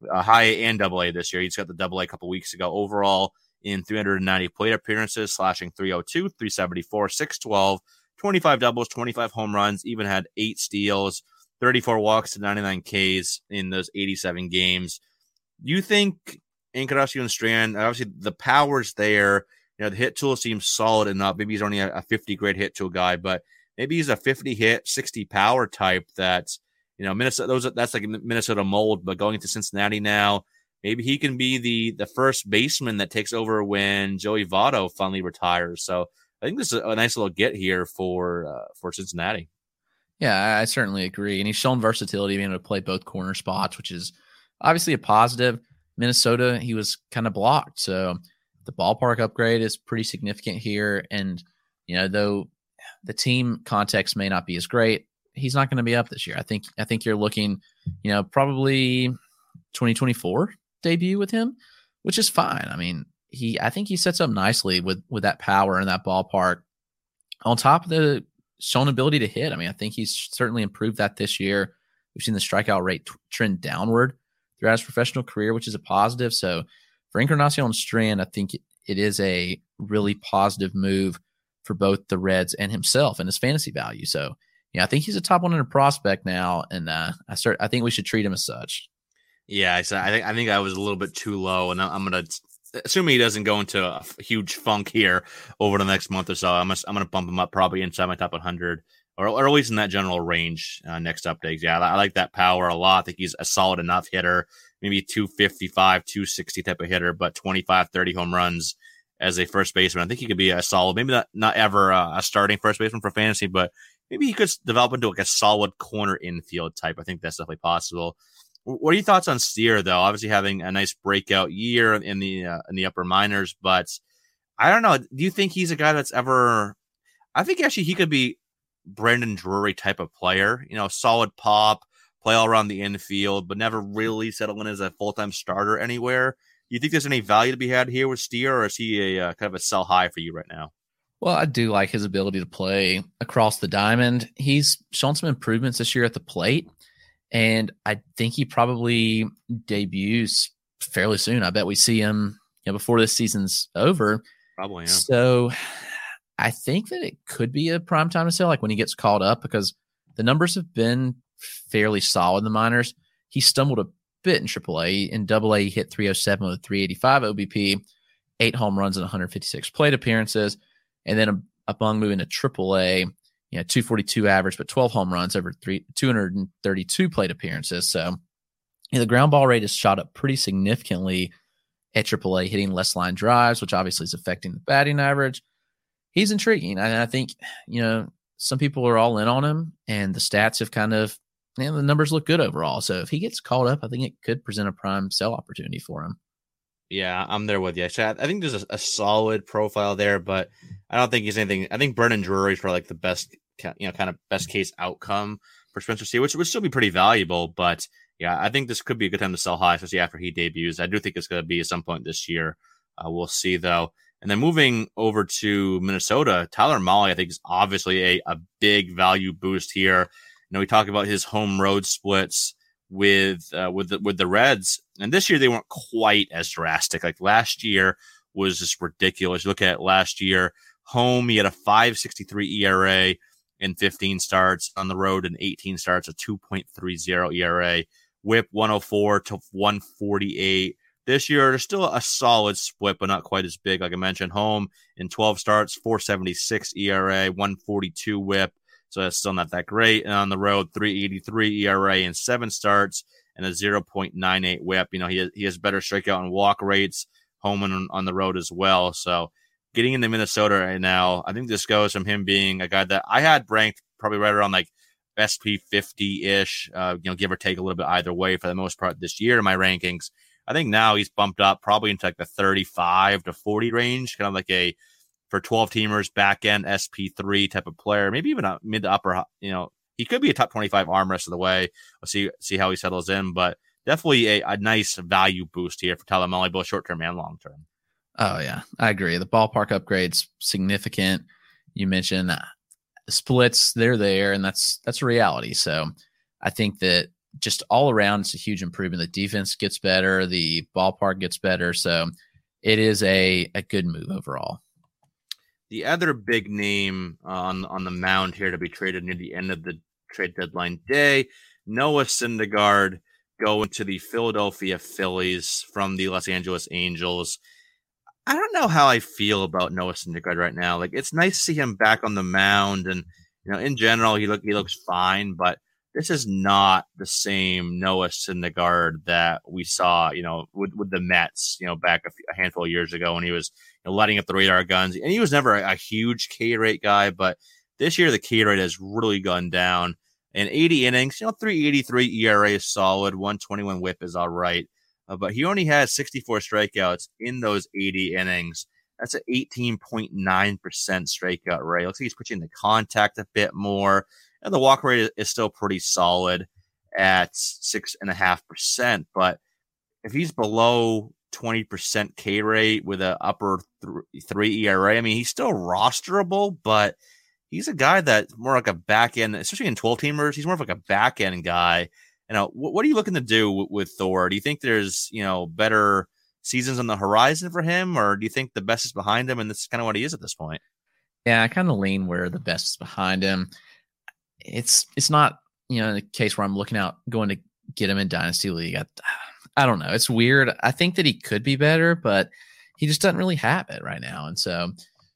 and double A this year. He's got the double A a couple weeks ago. Overall, in 390 plate appearances, slashing 302, 374, 612, 25 doubles, 25 home runs, even had 8 steals, 34 walks to 99 Ks in those 87 games. You think Encarnacion Strand, obviously the power's there, you know, the hit tool seems solid enough. Maybe he's only a 50 grade hit tool guy, but maybe he's a 50 hit, 60 power type that's, you know, Minnesota, that's like Minnesota mold, but going to Cincinnati now, maybe he can be the first baseman that takes over when Joey Votto finally retires. So I think this is a nice little get here for Cincinnati. Yeah, I certainly agree. And he's shown versatility, being able to play both corner spots, which is obviously a positive. Minnesota, he was kind of blocked. So the ballpark upgrade is pretty significant here. And, you know, though the team context may not be as great, he's not going to be up this year. I think you're looking, you know, probably 2024 debut with him, which is fine. I mean, I think he sets up nicely with that power and that ballpark on top of the shown ability to hit. I mean, I think he's certainly improved that this year. We've seen the strikeout rate trend downward throughout his professional career, which is a positive. So for Encarnacion Strand, I think it is a really positive move for both the Reds and himself and his fantasy value. So, yeah, I think he's a top 100 prospect now, and I think we should treat him as such. Yeah, I think I was a little bit too low, and I'm gonna, assuming he doesn't go into a huge funk here over the next month or so, I'm gonna bump him up probably inside my top 100, or at least in that general range next update. Yeah, I like that power a lot. I think he's a solid enough hitter, maybe 255, 260 type of hitter, but 25, 30 home runs as a first baseman. I think he could be a solid, maybe not ever a starting first baseman for fantasy, but maybe he could develop into like a solid corner infield type. I think that's definitely possible. What are your thoughts on Steer, though? Obviously having a nice breakout year in the upper minors, but I don't know. Do you think he's a guy that's ever? I think actually he could be Brandon Drury type of player. You know, solid pop, play all around the infield, but never really settle in as a full-time starter anywhere. Do you think there's any value to be had here with Steer, or is he a kind of a sell high for you right now? Well, I do like his ability to play across the diamond. He's shown some improvements this year at the plate, and I think he probably debuts fairly soon. I bet we see him, you know, before this season's over. Probably, yeah. So I think that it could be a prime time to sell, like when he gets called up, because the numbers have been fairly solid in the minors. He stumbled a bit in AAA. In AA, he hit 307 with a 385 OBP, 8 home runs and 156 plate appearances. And then among moving to AAA, you know, 242 average, but 12 home runs over 232 plate appearances. So, you know, the ground ball rate has shot up pretty significantly at AAA, hitting less line drives, which obviously is affecting the batting average. He's intriguing. And I think, you know, some people are all in on him, and the stats have kind of, the numbers look good overall. So if he gets called up, I think it could present a prime sell opportunity for him. Yeah, I'm there with you. I think there's a solid profile there, but I don't think he's anything. I think Brendan Drury is for like the best, kind of best case outcome for Spencer Steer, which would still be pretty valuable. But yeah, I think this could be a good time to sell high, especially after he debuts. I do think it's going to be at some point this year. We'll see though. And then moving over to Minnesota, Tyler Mahle, I think is obviously a big value boost here. We talk about his home road splits with the Reds, and this year they weren't quite as drastic. Like last year was just ridiculous. You look at last year, home he had a 5.63 ERA in 15 starts. On the road in 18 starts, a 2.30 ERA. WHIP 104 to 148. This year there's still a solid split, but not quite as big. Like I mentioned, home in 12 starts, 4.76 ERA, 142 WHIP. So that's still not that great. And on the road, 3.83 ERA in 7 starts and a 0.98 WHIP. He has better strikeout and walk rates home and on the road as well. So getting into Minnesota right now, I think this goes from him being a guy that I had ranked probably right around like SP 50-ish, give or take a little bit either way for the most part this year in my rankings. I think now he's bumped up probably into like the 35 to 40 range, kind of like a for 12 teamers, back end SP3 type of player, maybe even a mid to upper, he could be a top 25 arm rest of the way. We'll see how he settles in, but definitely a nice value boost here for Tyler Mahle, both short term and long term. Oh yeah, I agree. The ballpark upgrade's significant. You mentioned splits, they're there, and that's a reality. So I think that just all around, it's a huge improvement. The defense gets better, the ballpark gets better. So it is a good move overall. The other big name on the mound here to be traded near the end of the trade deadline day, Noah Syndergaard going to the Philadelphia Phillies from the Los Angeles Angels. I don't know how I feel about Noah Syndergaard right now. Like, it's nice to see him back on the mound, and in general he looks fine, but this is not the same Noah Syndergaard that we saw, with the Mets, back a handful of years ago when he was letting up the radar guns. And he was never a huge K rate guy, but this year the K rate has really gone down. In 80 innings, 3.83 ERA is solid, 121 WHIP is all right. But he only had 64 strikeouts in those 80 innings. That's an 18.9% strikeout rate. Looks like he's pushing the contact a bit more. And the walk rate is still pretty solid at 6.5%. But if he's below 20% K rate with an upper 3 ERA, I mean, he's still rosterable, but he's a guy that's more like a back end, especially in 12 teamers. He's more of like a back end guy. What are you looking to do with Thor? Do you think there's, better seasons on the horizon for him, or do you think the best is behind him and this is kind of what he is at this point? Yeah, I kind of lean where the best is behind him. It's not, a case where I'm looking out going to get him in Dynasty League. I don't know. It's weird. I think that he could be better, but he just doesn't really have it right now. And so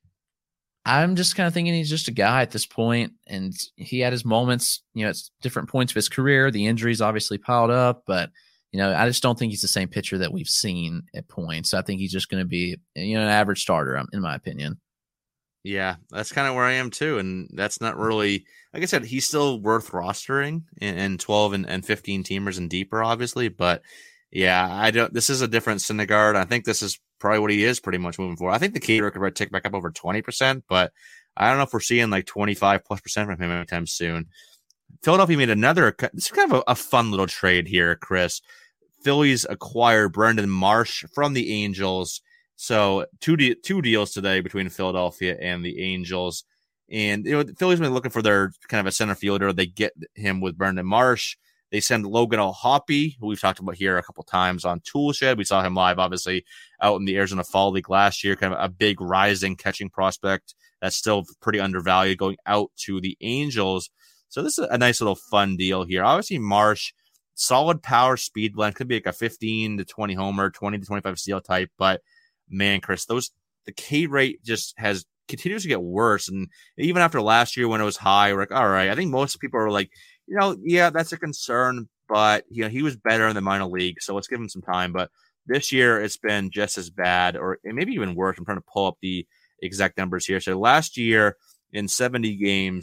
I'm just kind of thinking he's just a guy at this point, and he had his moments, at different points of his career. The injuries obviously piled up, but I just don't think he's the same pitcher that we've seen at points. I think he's just going to be, an average starter, in my opinion. Yeah, that's kind of where I am too. And that's not really, like I said, he's still worth rostering in 12 and 15 teamers and deeper, obviously. But yeah, this is a different Syndergaard. I think this is probably what he is pretty much moving forward. I think the K rate could tick back up over 20%, but I don't know if we're seeing like 25+% from him anytime soon. Philadelphia made this is kind of a fun little trade here, Chris. Phillies acquired Brandon Marsh from the Angels. So two deals today between Philadelphia and the Angels. And the Phillies have been looking for their kind of a center fielder. They get him with Brandon Marsh. They send Logan O'Hoppe, who we've talked about here a couple times on Toolshed. We saw him live, obviously, out in the Arizona Fall League last year. Kind of a big rising catching prospect that's still pretty undervalued, going out to the Angels. So this is a nice little fun deal here. Obviously, Marsh, solid power speed blend, could be like a 15 to 20 homer, 20 to 25 steal type. But man, Chris, the K rate just continues to get worse. And even after last year when it was high, we're like, all right, I think most people are like, yeah, that's a concern, but he was better in the minor league, so let's give him some time. But this year it's been just as bad, or maybe even worse. I'm trying to pull up the exact numbers here. So last year in 70 games,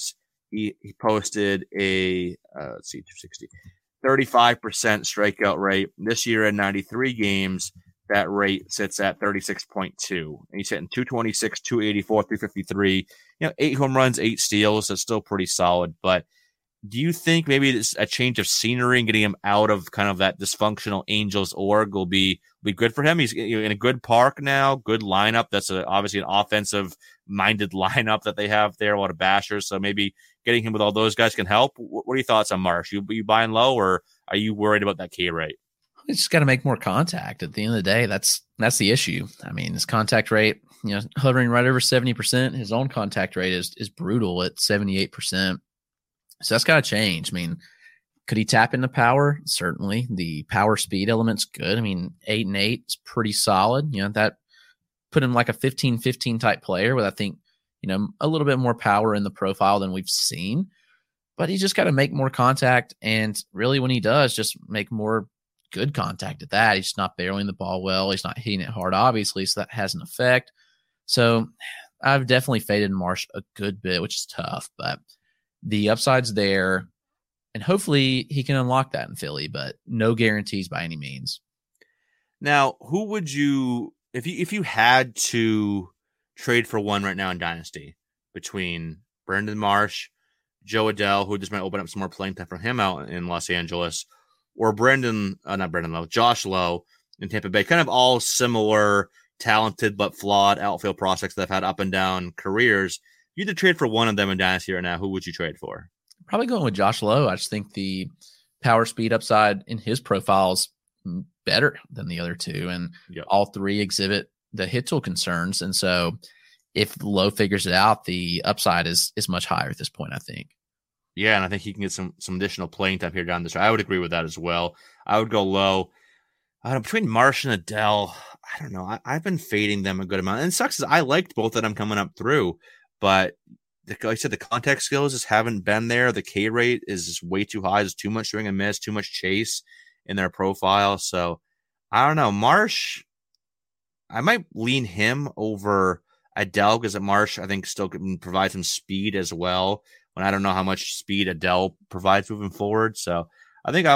he posted a, 260, 35% strikeout rate. This year in 93 games, that rate sits at 36.2. And he's hitting 226, 284, 353, 8 home runs, 8 steals. That's still pretty solid. But do you think maybe it's a change of scenery and getting him out of kind of that dysfunctional Angels org will be good for him? He's in a good park now, good lineup. That's obviously an offensive-minded lineup that they have there, a lot of bashers. So maybe getting him with all those guys can help. What are your thoughts on Marsh? You buying low, or are you worried about that K rate? He's just got to make more contact. At the end of the day, that's the issue. I mean, his contact rate, hovering right over 70%. His own contact rate is brutal at 78%. So that's got to change. I mean, could he tap into power? Certainly. The power speed element's good. I mean, 8-8 is pretty solid. That put him like a 15-15 type player with, I think, a little bit more power in the profile than we've seen. But he's just got to make more contact. And really, when he does, just make more good contact at that. He's not barreling the ball well. He's not hitting it hard, obviously. So that has an effect. So I've definitely faded Marsh a good bit, which is tough. But the upside's there, and hopefully he can unlock that in Philly, but no guarantees by any means. Now, who would you, if you had to trade for one right now in Dynasty between Brandon Marsh, Joe Adell, who just might open up some more playing time for him out in Los Angeles, or Josh Lowe in Tampa Bay, kind of all similar, talented but flawed outfield prospects that have had up and down careers. You had to trade for one of them in Dynasty right now. Who would you trade for? Probably going with Josh Lowe. I just think the power speed upside in his profile's better than the other two, and all three exhibit the hit tool concerns. And so if Lowe figures it out, the upside is much higher at this point, I think. Yeah, and I think he can get some additional playing time here down this. I would agree with that as well. I would go Lowe. Between Marsh and Adell, I don't know. I've been fading them a good amount. And it sucks is I liked both of them coming up through. But like I said, the contact skills just haven't been there. The K rate is just way too high. There's too much swing and miss, too much chase in their profile. So I don't know. Marsh, I might lean him over Adell because at Marsh, I think, still can provide some speed as well. When I don't know how much speed Adell provides moving forward. So I think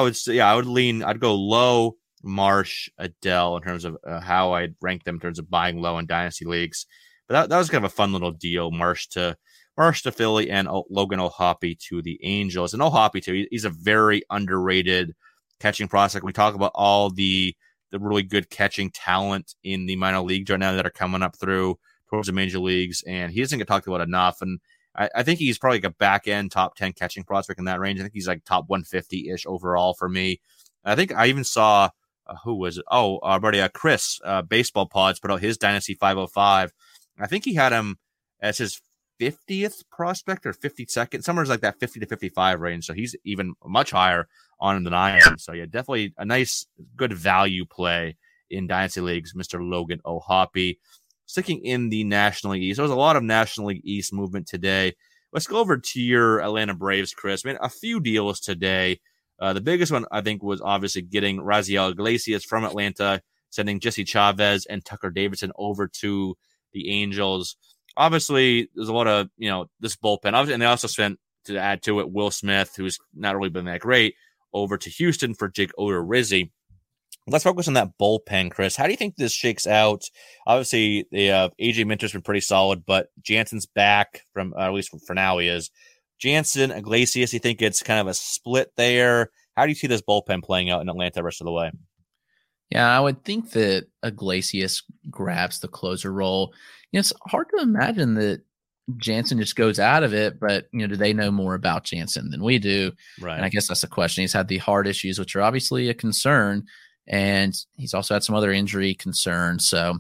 I'd go Lowe, Marsh, Adell in terms of how I'd rank them in terms of buying low in Dynasty leagues. But that was kind of a fun little deal. Marsh to Philly and Logan O'Hoppe to the Angels. And O'Hoppe, too, he's a very underrated catching prospect. We talk about all the really good catching talent in the minor leagues right now that are coming up through towards the major leagues, and he doesn't get talked about enough. And I think he's probably like a back-end top 10 catching prospect in that range. I think he's like top 150-ish overall for me. I think I even saw, who was it? Oh, our buddy Chris, Baseball Pods, put out his Dynasty 505. I think he had him as his 50th prospect or 52nd, somewhere like that 50 to 55 range. So he's even much higher on him than I am. So yeah, definitely a nice, good value play in Dynasty leagues, Mr. Logan O'Hoppe. Sticking in the National League East, there was a lot of National League East movement today. Let's go over to your Atlanta Braves, Chris. A few deals today. The biggest one, I think, was obviously getting Raziel Iglesias from Atlanta, sending Jesse Chavez and Tucker Davidson over to the Angels. Obviously, there's a lot of, this bullpen. And they also sent, to add to it, Will Smith, who's not really been that great, over to Houston for Jake Odorizzi. Let's focus on that bullpen, Chris. How do you think this shakes out? Obviously, AJ Minter's been pretty solid, but Jansen's back from, at least for now he is. Jansen, Iglesias, you think it's kind of a split there? How do you see this bullpen playing out in Atlanta the rest of the way? Yeah, I would think that Iglesias grabs the closer role. It's hard to imagine that Jansen just goes out of it, but do they know more about Jansen than we do? Right. And I guess that's the question. He's had the heart issues, which are obviously a concern, and he's also had some other injury concerns. So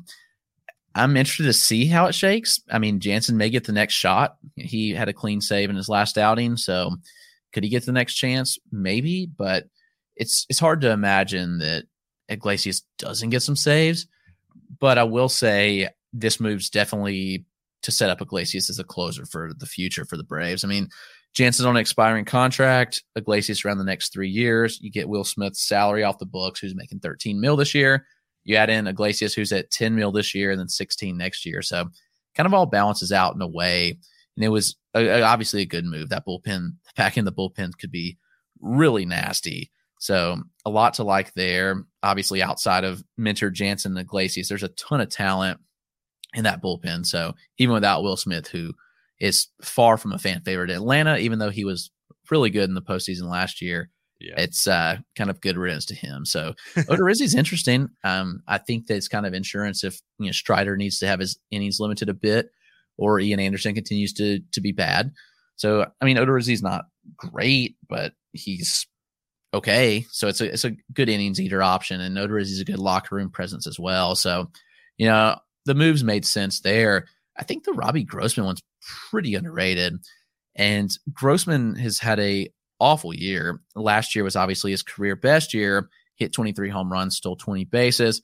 I'm interested to see how it shakes. I mean, Jansen may get the next shot. He had a clean save in his last outing, so could he get the next chance? Maybe, but it's hard to imagine that Iglesias doesn't get some saves. But I will say this move's definitely to set up Iglesias as a closer for the future for the Braves. I mean, Jansen's on an expiring contract, Iglesias around the next 3 years. You get Will Smith's salary off the books, who's making $13 million this year. You add in Iglesias, who's at $10 million this year and then $16 million next year. So kind of all balances out in a way. And it was obviously a good move. That bullpen, back in the bullpen could be really nasty. So a lot to like there. Obviously, outside of Minter, Jansen, and Iglesias, there's a ton of talent in that bullpen. So even without Will Smith, who is far from a fan favorite in Atlanta, even though he was really good in the postseason last year, it's kind of good riddance to him. So Odorizzi's interesting. I think that it's kind of insurance if Strider needs to have his innings limited a bit, or Ian Anderson continues to be bad. So I mean, Odorizzi's not great, but he's okay. So it's a good innings eater option, and Odorizzi's a good locker room presence as well. So the moves made sense there. I think the Robbie Grossman one's pretty underrated, and Grossman has had a awful year. Last year was obviously his career best year. Hit 23 home runs, stole 20 bases.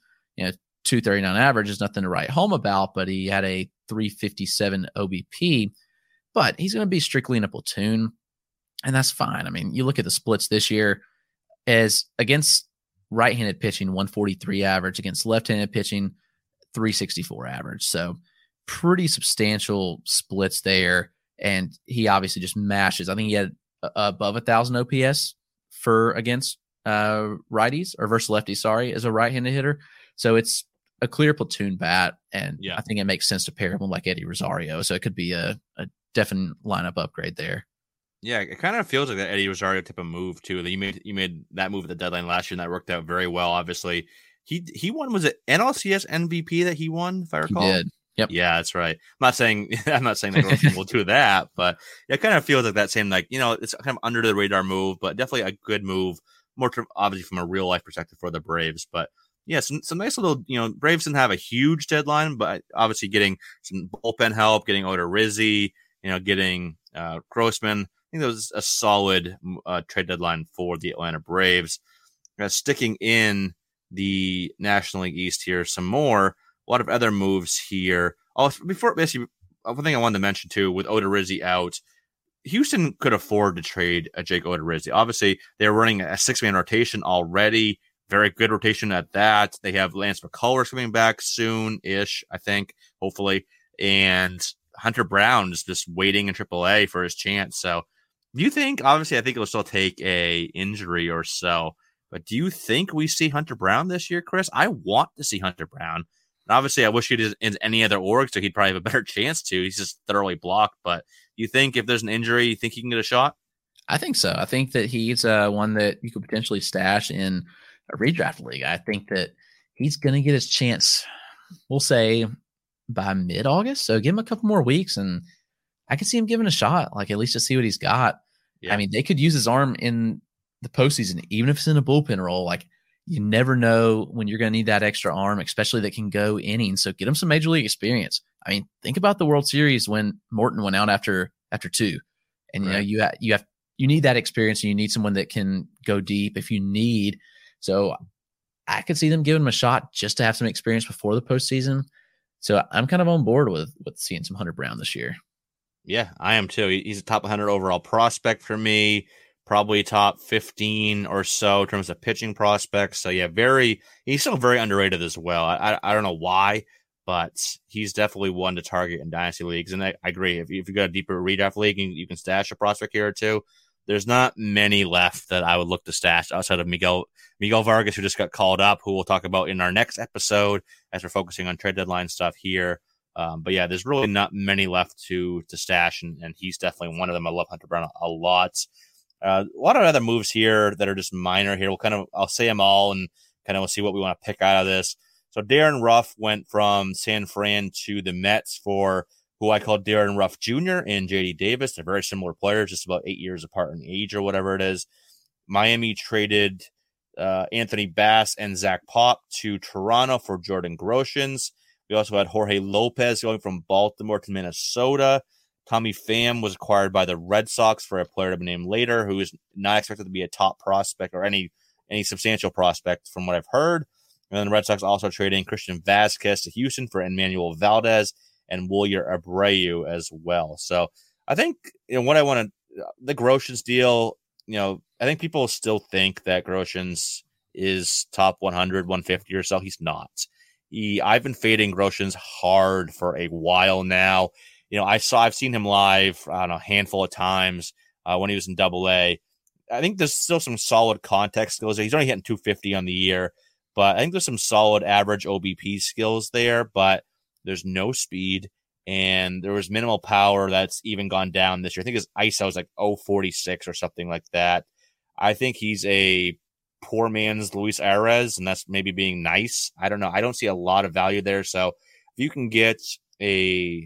239 average is nothing to write home about, but he had a 357 OBP. But he's going to be strictly in a platoon, and that's fine. I mean, you look at the splits this year, as against right-handed pitching, 143 average, against left-handed pitching, 364 average. So pretty substantial splits there. And he obviously just mashes. I think he had above 1,000 OPS for against righties or versus lefties, sorry, as a right-handed hitter. So it's a clear platoon bat. And I think it makes sense to pair him with like Eddie Rosario. So it could be a definite lineup upgrade there. Yeah, it kind of feels like that Eddie Rosario type of move too. You made that move at the deadline last year, and that worked out very well. Obviously, he won. Was it NLCS MVP that he won? If I recall, he did. Yep. Yeah, that's right. I'm not saying that Grossman will do that, but it kind of feels like that same it's kind of under the radar move, but definitely a good move. More obviously from a real life perspective for the Braves, but yeah, some nice little Braves didn't have a huge deadline, but obviously getting some bullpen help, getting Odorizzi, getting Grossman. I think that was a solid trade deadline for the Atlanta Braves. Sticking in the National League East here, some more. A lot of other moves here. Before, basically, one thing I wanted to mention too, with Odorizzi out, Houston could afford to trade a Jake Odorizzi. Obviously, they're running a 6-man rotation already. Very good rotation at that. They have Lance McCullers coming back soon-ish, I think, hopefully. And Hunter Brown is just waiting in AAA for his chance. So do you think, obviously, I think it'll still take a injury or so, but do you think we see Hunter Brown this year, Chris? I want to see Hunter Brown. And obviously, I wish he did in any other org, so he'd probably have a better chance to. He's just thoroughly blocked. But you think if there's an injury, you think he can get a shot? I think so. I think that he's one that you could potentially stash in a redraft league. I think that he's going to get his chance, we'll say, by mid-August. So give him a couple more weeks, and I can see him giving a shot, like at least to see what he's got. Yeah. I mean, they could use his arm in the postseason, even if it's in a bullpen role. Like, you never know when you're going to need that extra arm, especially that can go innings. So get him some major league experience. I mean, think about the World Series when Morton went out after 2, and right. you need that experience, and you need someone that can go deep if you need. So I could see them giving him a shot just to have some experience before the postseason. So I'm kind of on board with seeing some Hunter Brown this year. Yeah, I am too. He's a top 100 overall prospect for me. Probably top 15 or so in terms of pitching prospects. So yeah, he's still very underrated as well. I don't know why, but he's definitely one to target in dynasty leagues. And I agree. If you got a deeper redraft league and you can stash a prospect here or two, there's not many left that I would look to stash outside of Miguel Vargas, who just got called up, who we'll talk about in our next episode as we're focusing on trade deadline stuff here. But yeah, there's really not many left to stash, and he's definitely one of them. I love Hunter Brown a lot. A lot of other moves here that are just minor here. I'll say them all and kind of we'll see what we want to pick out of this. So Darren Ruff went from San Fran to the Mets for who I call Darren Ruff Jr. and JD Davis. They're very similar players, just about 8 years apart in age or whatever it is. Miami traded Anthony Bass and Zach Pop to Toronto for Jordan Groshans. We also had Jorge Lopez going from Baltimore to Minnesota. Tommy Pham was acquired by the Red Sox for a player to be named later, who is not expected to be a top prospect or any substantial prospect from what I've heard. And then the Red Sox also trading Christian Vasquez to Houston for Emmanuel Valdez and Wilyer Abreu as well. So I think the Groshans deal, I think people still think that Groshans is top 100, 150 or so. He's not. I've been fading Groshans hard for a while now. I've seen him live, I don't know, a handful of times when he was in AA. I think there's still some solid contact skills there. He's only hitting 250 on the year, but I think there's some solid average OBP skills there, but there's no speed, and there was minimal power that's even gone down this year. I think his ISO was like 0.46 or something like that. I think he's a poor man's Luis Arias, and that's maybe being nice. I don't know. I don't see a lot of value there. So if you can get a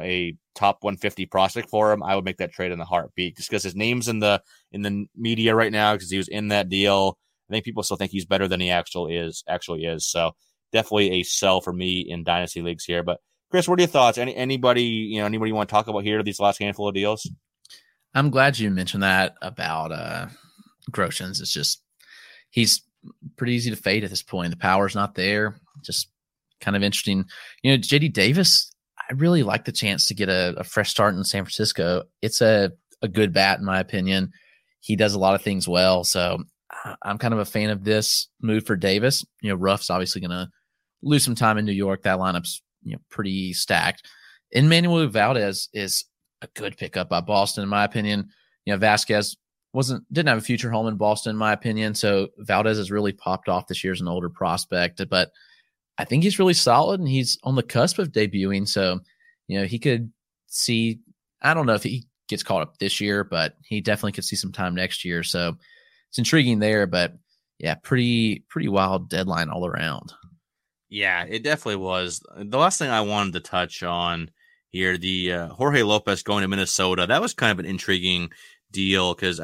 top 150 prospect for him, I would make that trade in the heartbeat, just because his name's in the media right now because he was in that deal. I think people still think he's better than he actually is. So definitely a sell for me in dynasty leagues here. But Chris, what are your thoughts? Anybody you want to talk about here, these last handful of deals? I'm glad you mentioned that about Groshans. It's just, he's pretty easy to fade at this point. The power's not there. Just kind of interesting. JD Davis, I really like the chance to get a fresh start in San Francisco. It's a good bat, in my opinion. He does a lot of things well. So I'm kind of a fan of this move for Davis. Ruff's obviously going to lose some time in New York. That lineup's pretty stacked. And Manuel Valdez is a good pickup by Boston, in my opinion. Vasquez didn't have a future home in Boston, in my opinion. So Valdez has really popped off this year as an older prospect, but I think he's really solid, and he's on the cusp of debuting. So, he could see, I don't know if he gets caught up this year, but he definitely could see some time next year. So it's intriguing there, but yeah, pretty wild deadline all around. Yeah, it definitely was. The last thing I wanted to touch on here, the Jorge Lopez going to Minnesota, that was kind of an intriguing deal because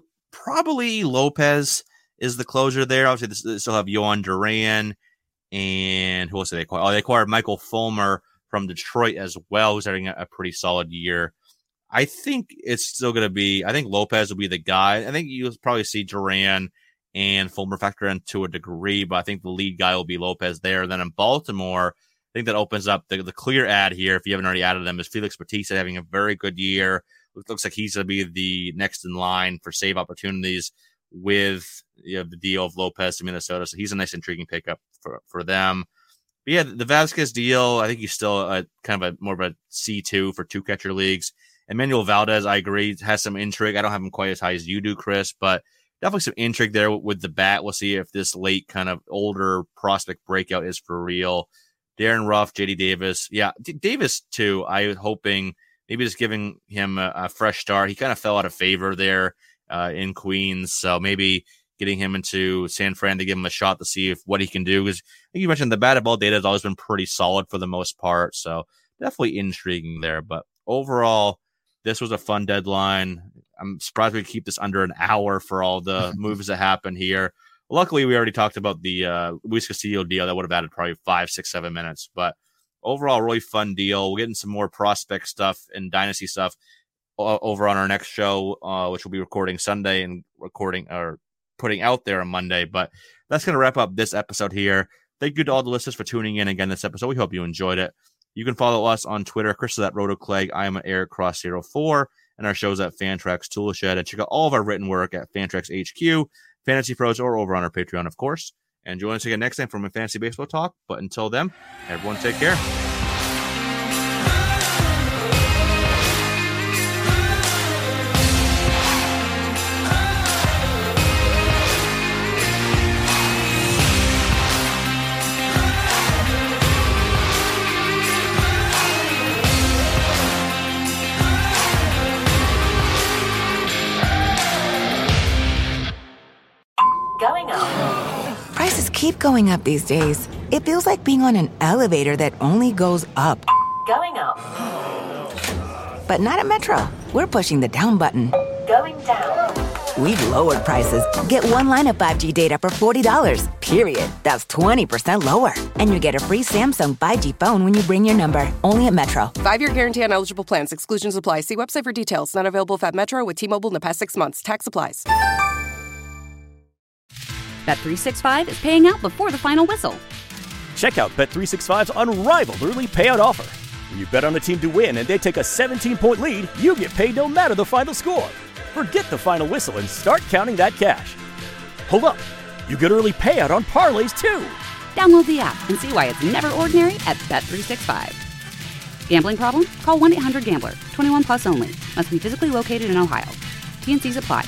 probably Lopez is the closer there. Obviously, they still have Yohan Duran. And who else did they acquire? They acquired Michael Fulmer from Detroit as well, who's having a pretty solid year. I think it's still going to be, I think Lopez will be the guy. I think you'll probably see Duran and Fulmer factor in to a degree, but I think the lead guy will be Lopez there. Then in Baltimore, I think that opens up the clear ad here, if you haven't already added them, is Felix Bautista having a very good year. It looks like he's going to be the next in line for save opportunities with the deal of Lopez to Minnesota. So he's a nice, intriguing pickup for them. But yeah, the Vasquez deal, I think he's still kind of more of a C2 for two catcher leagues. Emmanuel Valdez, I agree, has some intrigue. I don't have him quite as high as you do, Chris, but definitely some intrigue there with the bat. We'll see if this late kind of older prospect breakout is for real. Darren Ruff, JD Davis. Yeah, Davis too. I was hoping maybe just giving him a fresh start. He kind of fell out of favor there in Queens. So maybe getting him into San Fran to give him a shot to see what he can do. Because I think you mentioned the batted ball data has always been pretty solid for the most part. So definitely intriguing there. But overall, this was a fun deadline. I'm surprised we could keep this under an hour for all the moves that happened here. Luckily, we already talked about the Luis Castillo deal. That would have added probably 5, 6, 7 minutes. But overall, really fun deal. We're getting some more prospect stuff and dynasty stuff over on our next show, which we'll be recording Sunday and putting out there on Monday. But that's going to wrap up this episode here. Thank you to all the listeners for tuning in again this episode. We hope you enjoyed it. You can follow us on Twitter. Chris is at RotoClegg. I am at EricCross04. And our show's at Fantrax Toolshed. And check out all of our written work at Fantrax HQ, Fantasy Pros, or over on our Patreon, of course. And join us again next time for my Fantasy Baseball Talk. But until then, everyone take care. Prices keep going up these days. It feels like being on an elevator that only goes up. Going up. But not at Metro. We're pushing the down button. Going down. We've lowered prices. Get one line of 5G data for $40, period. That's 20% lower. And you get a free Samsung 5G phone when you bring your number. Only at Metro. 5-year guarantee on eligible plans. Exclusions apply. See website for details. Not available at Metro with T-Mobile in the past 6 months. Tax applies. Bet365 is paying out before the final whistle. Check out Bet365's unrivaled early payout offer. When you bet on a team to win and they take a 17-point lead, you get paid no matter the final score. Forget the final whistle and start counting that cash. Hold up. You get early payout on parlays, too. Download the app and see why it's never ordinary at Bet365. Gambling problem? Call 1-800-GAMBLER. 21 plus only. Must be physically located in Ohio. T&Cs apply.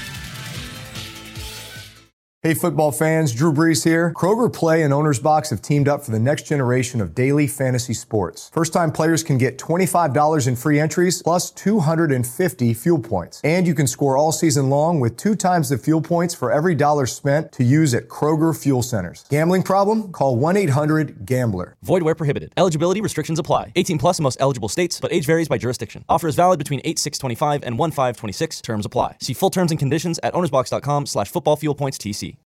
Hey football fans, Drew Brees here. Kroger Play and Owner's Box have teamed up for the next generation of daily fantasy sports. First-time players can get $25 in free entries plus 250 fuel points. And you can score all season long with 2 times the fuel points for every dollar spent to use at Kroger Fuel Centers. Gambling problem? Call 1-800-GAMBLER. Void where prohibited. Eligibility restrictions apply. 18 plus in most eligible states, but age varies by jurisdiction. Offer is valid between 8/6/25 and 1/5/26. Terms apply. See full terms and conditions at ownersbox.com/footballfuelpointstc.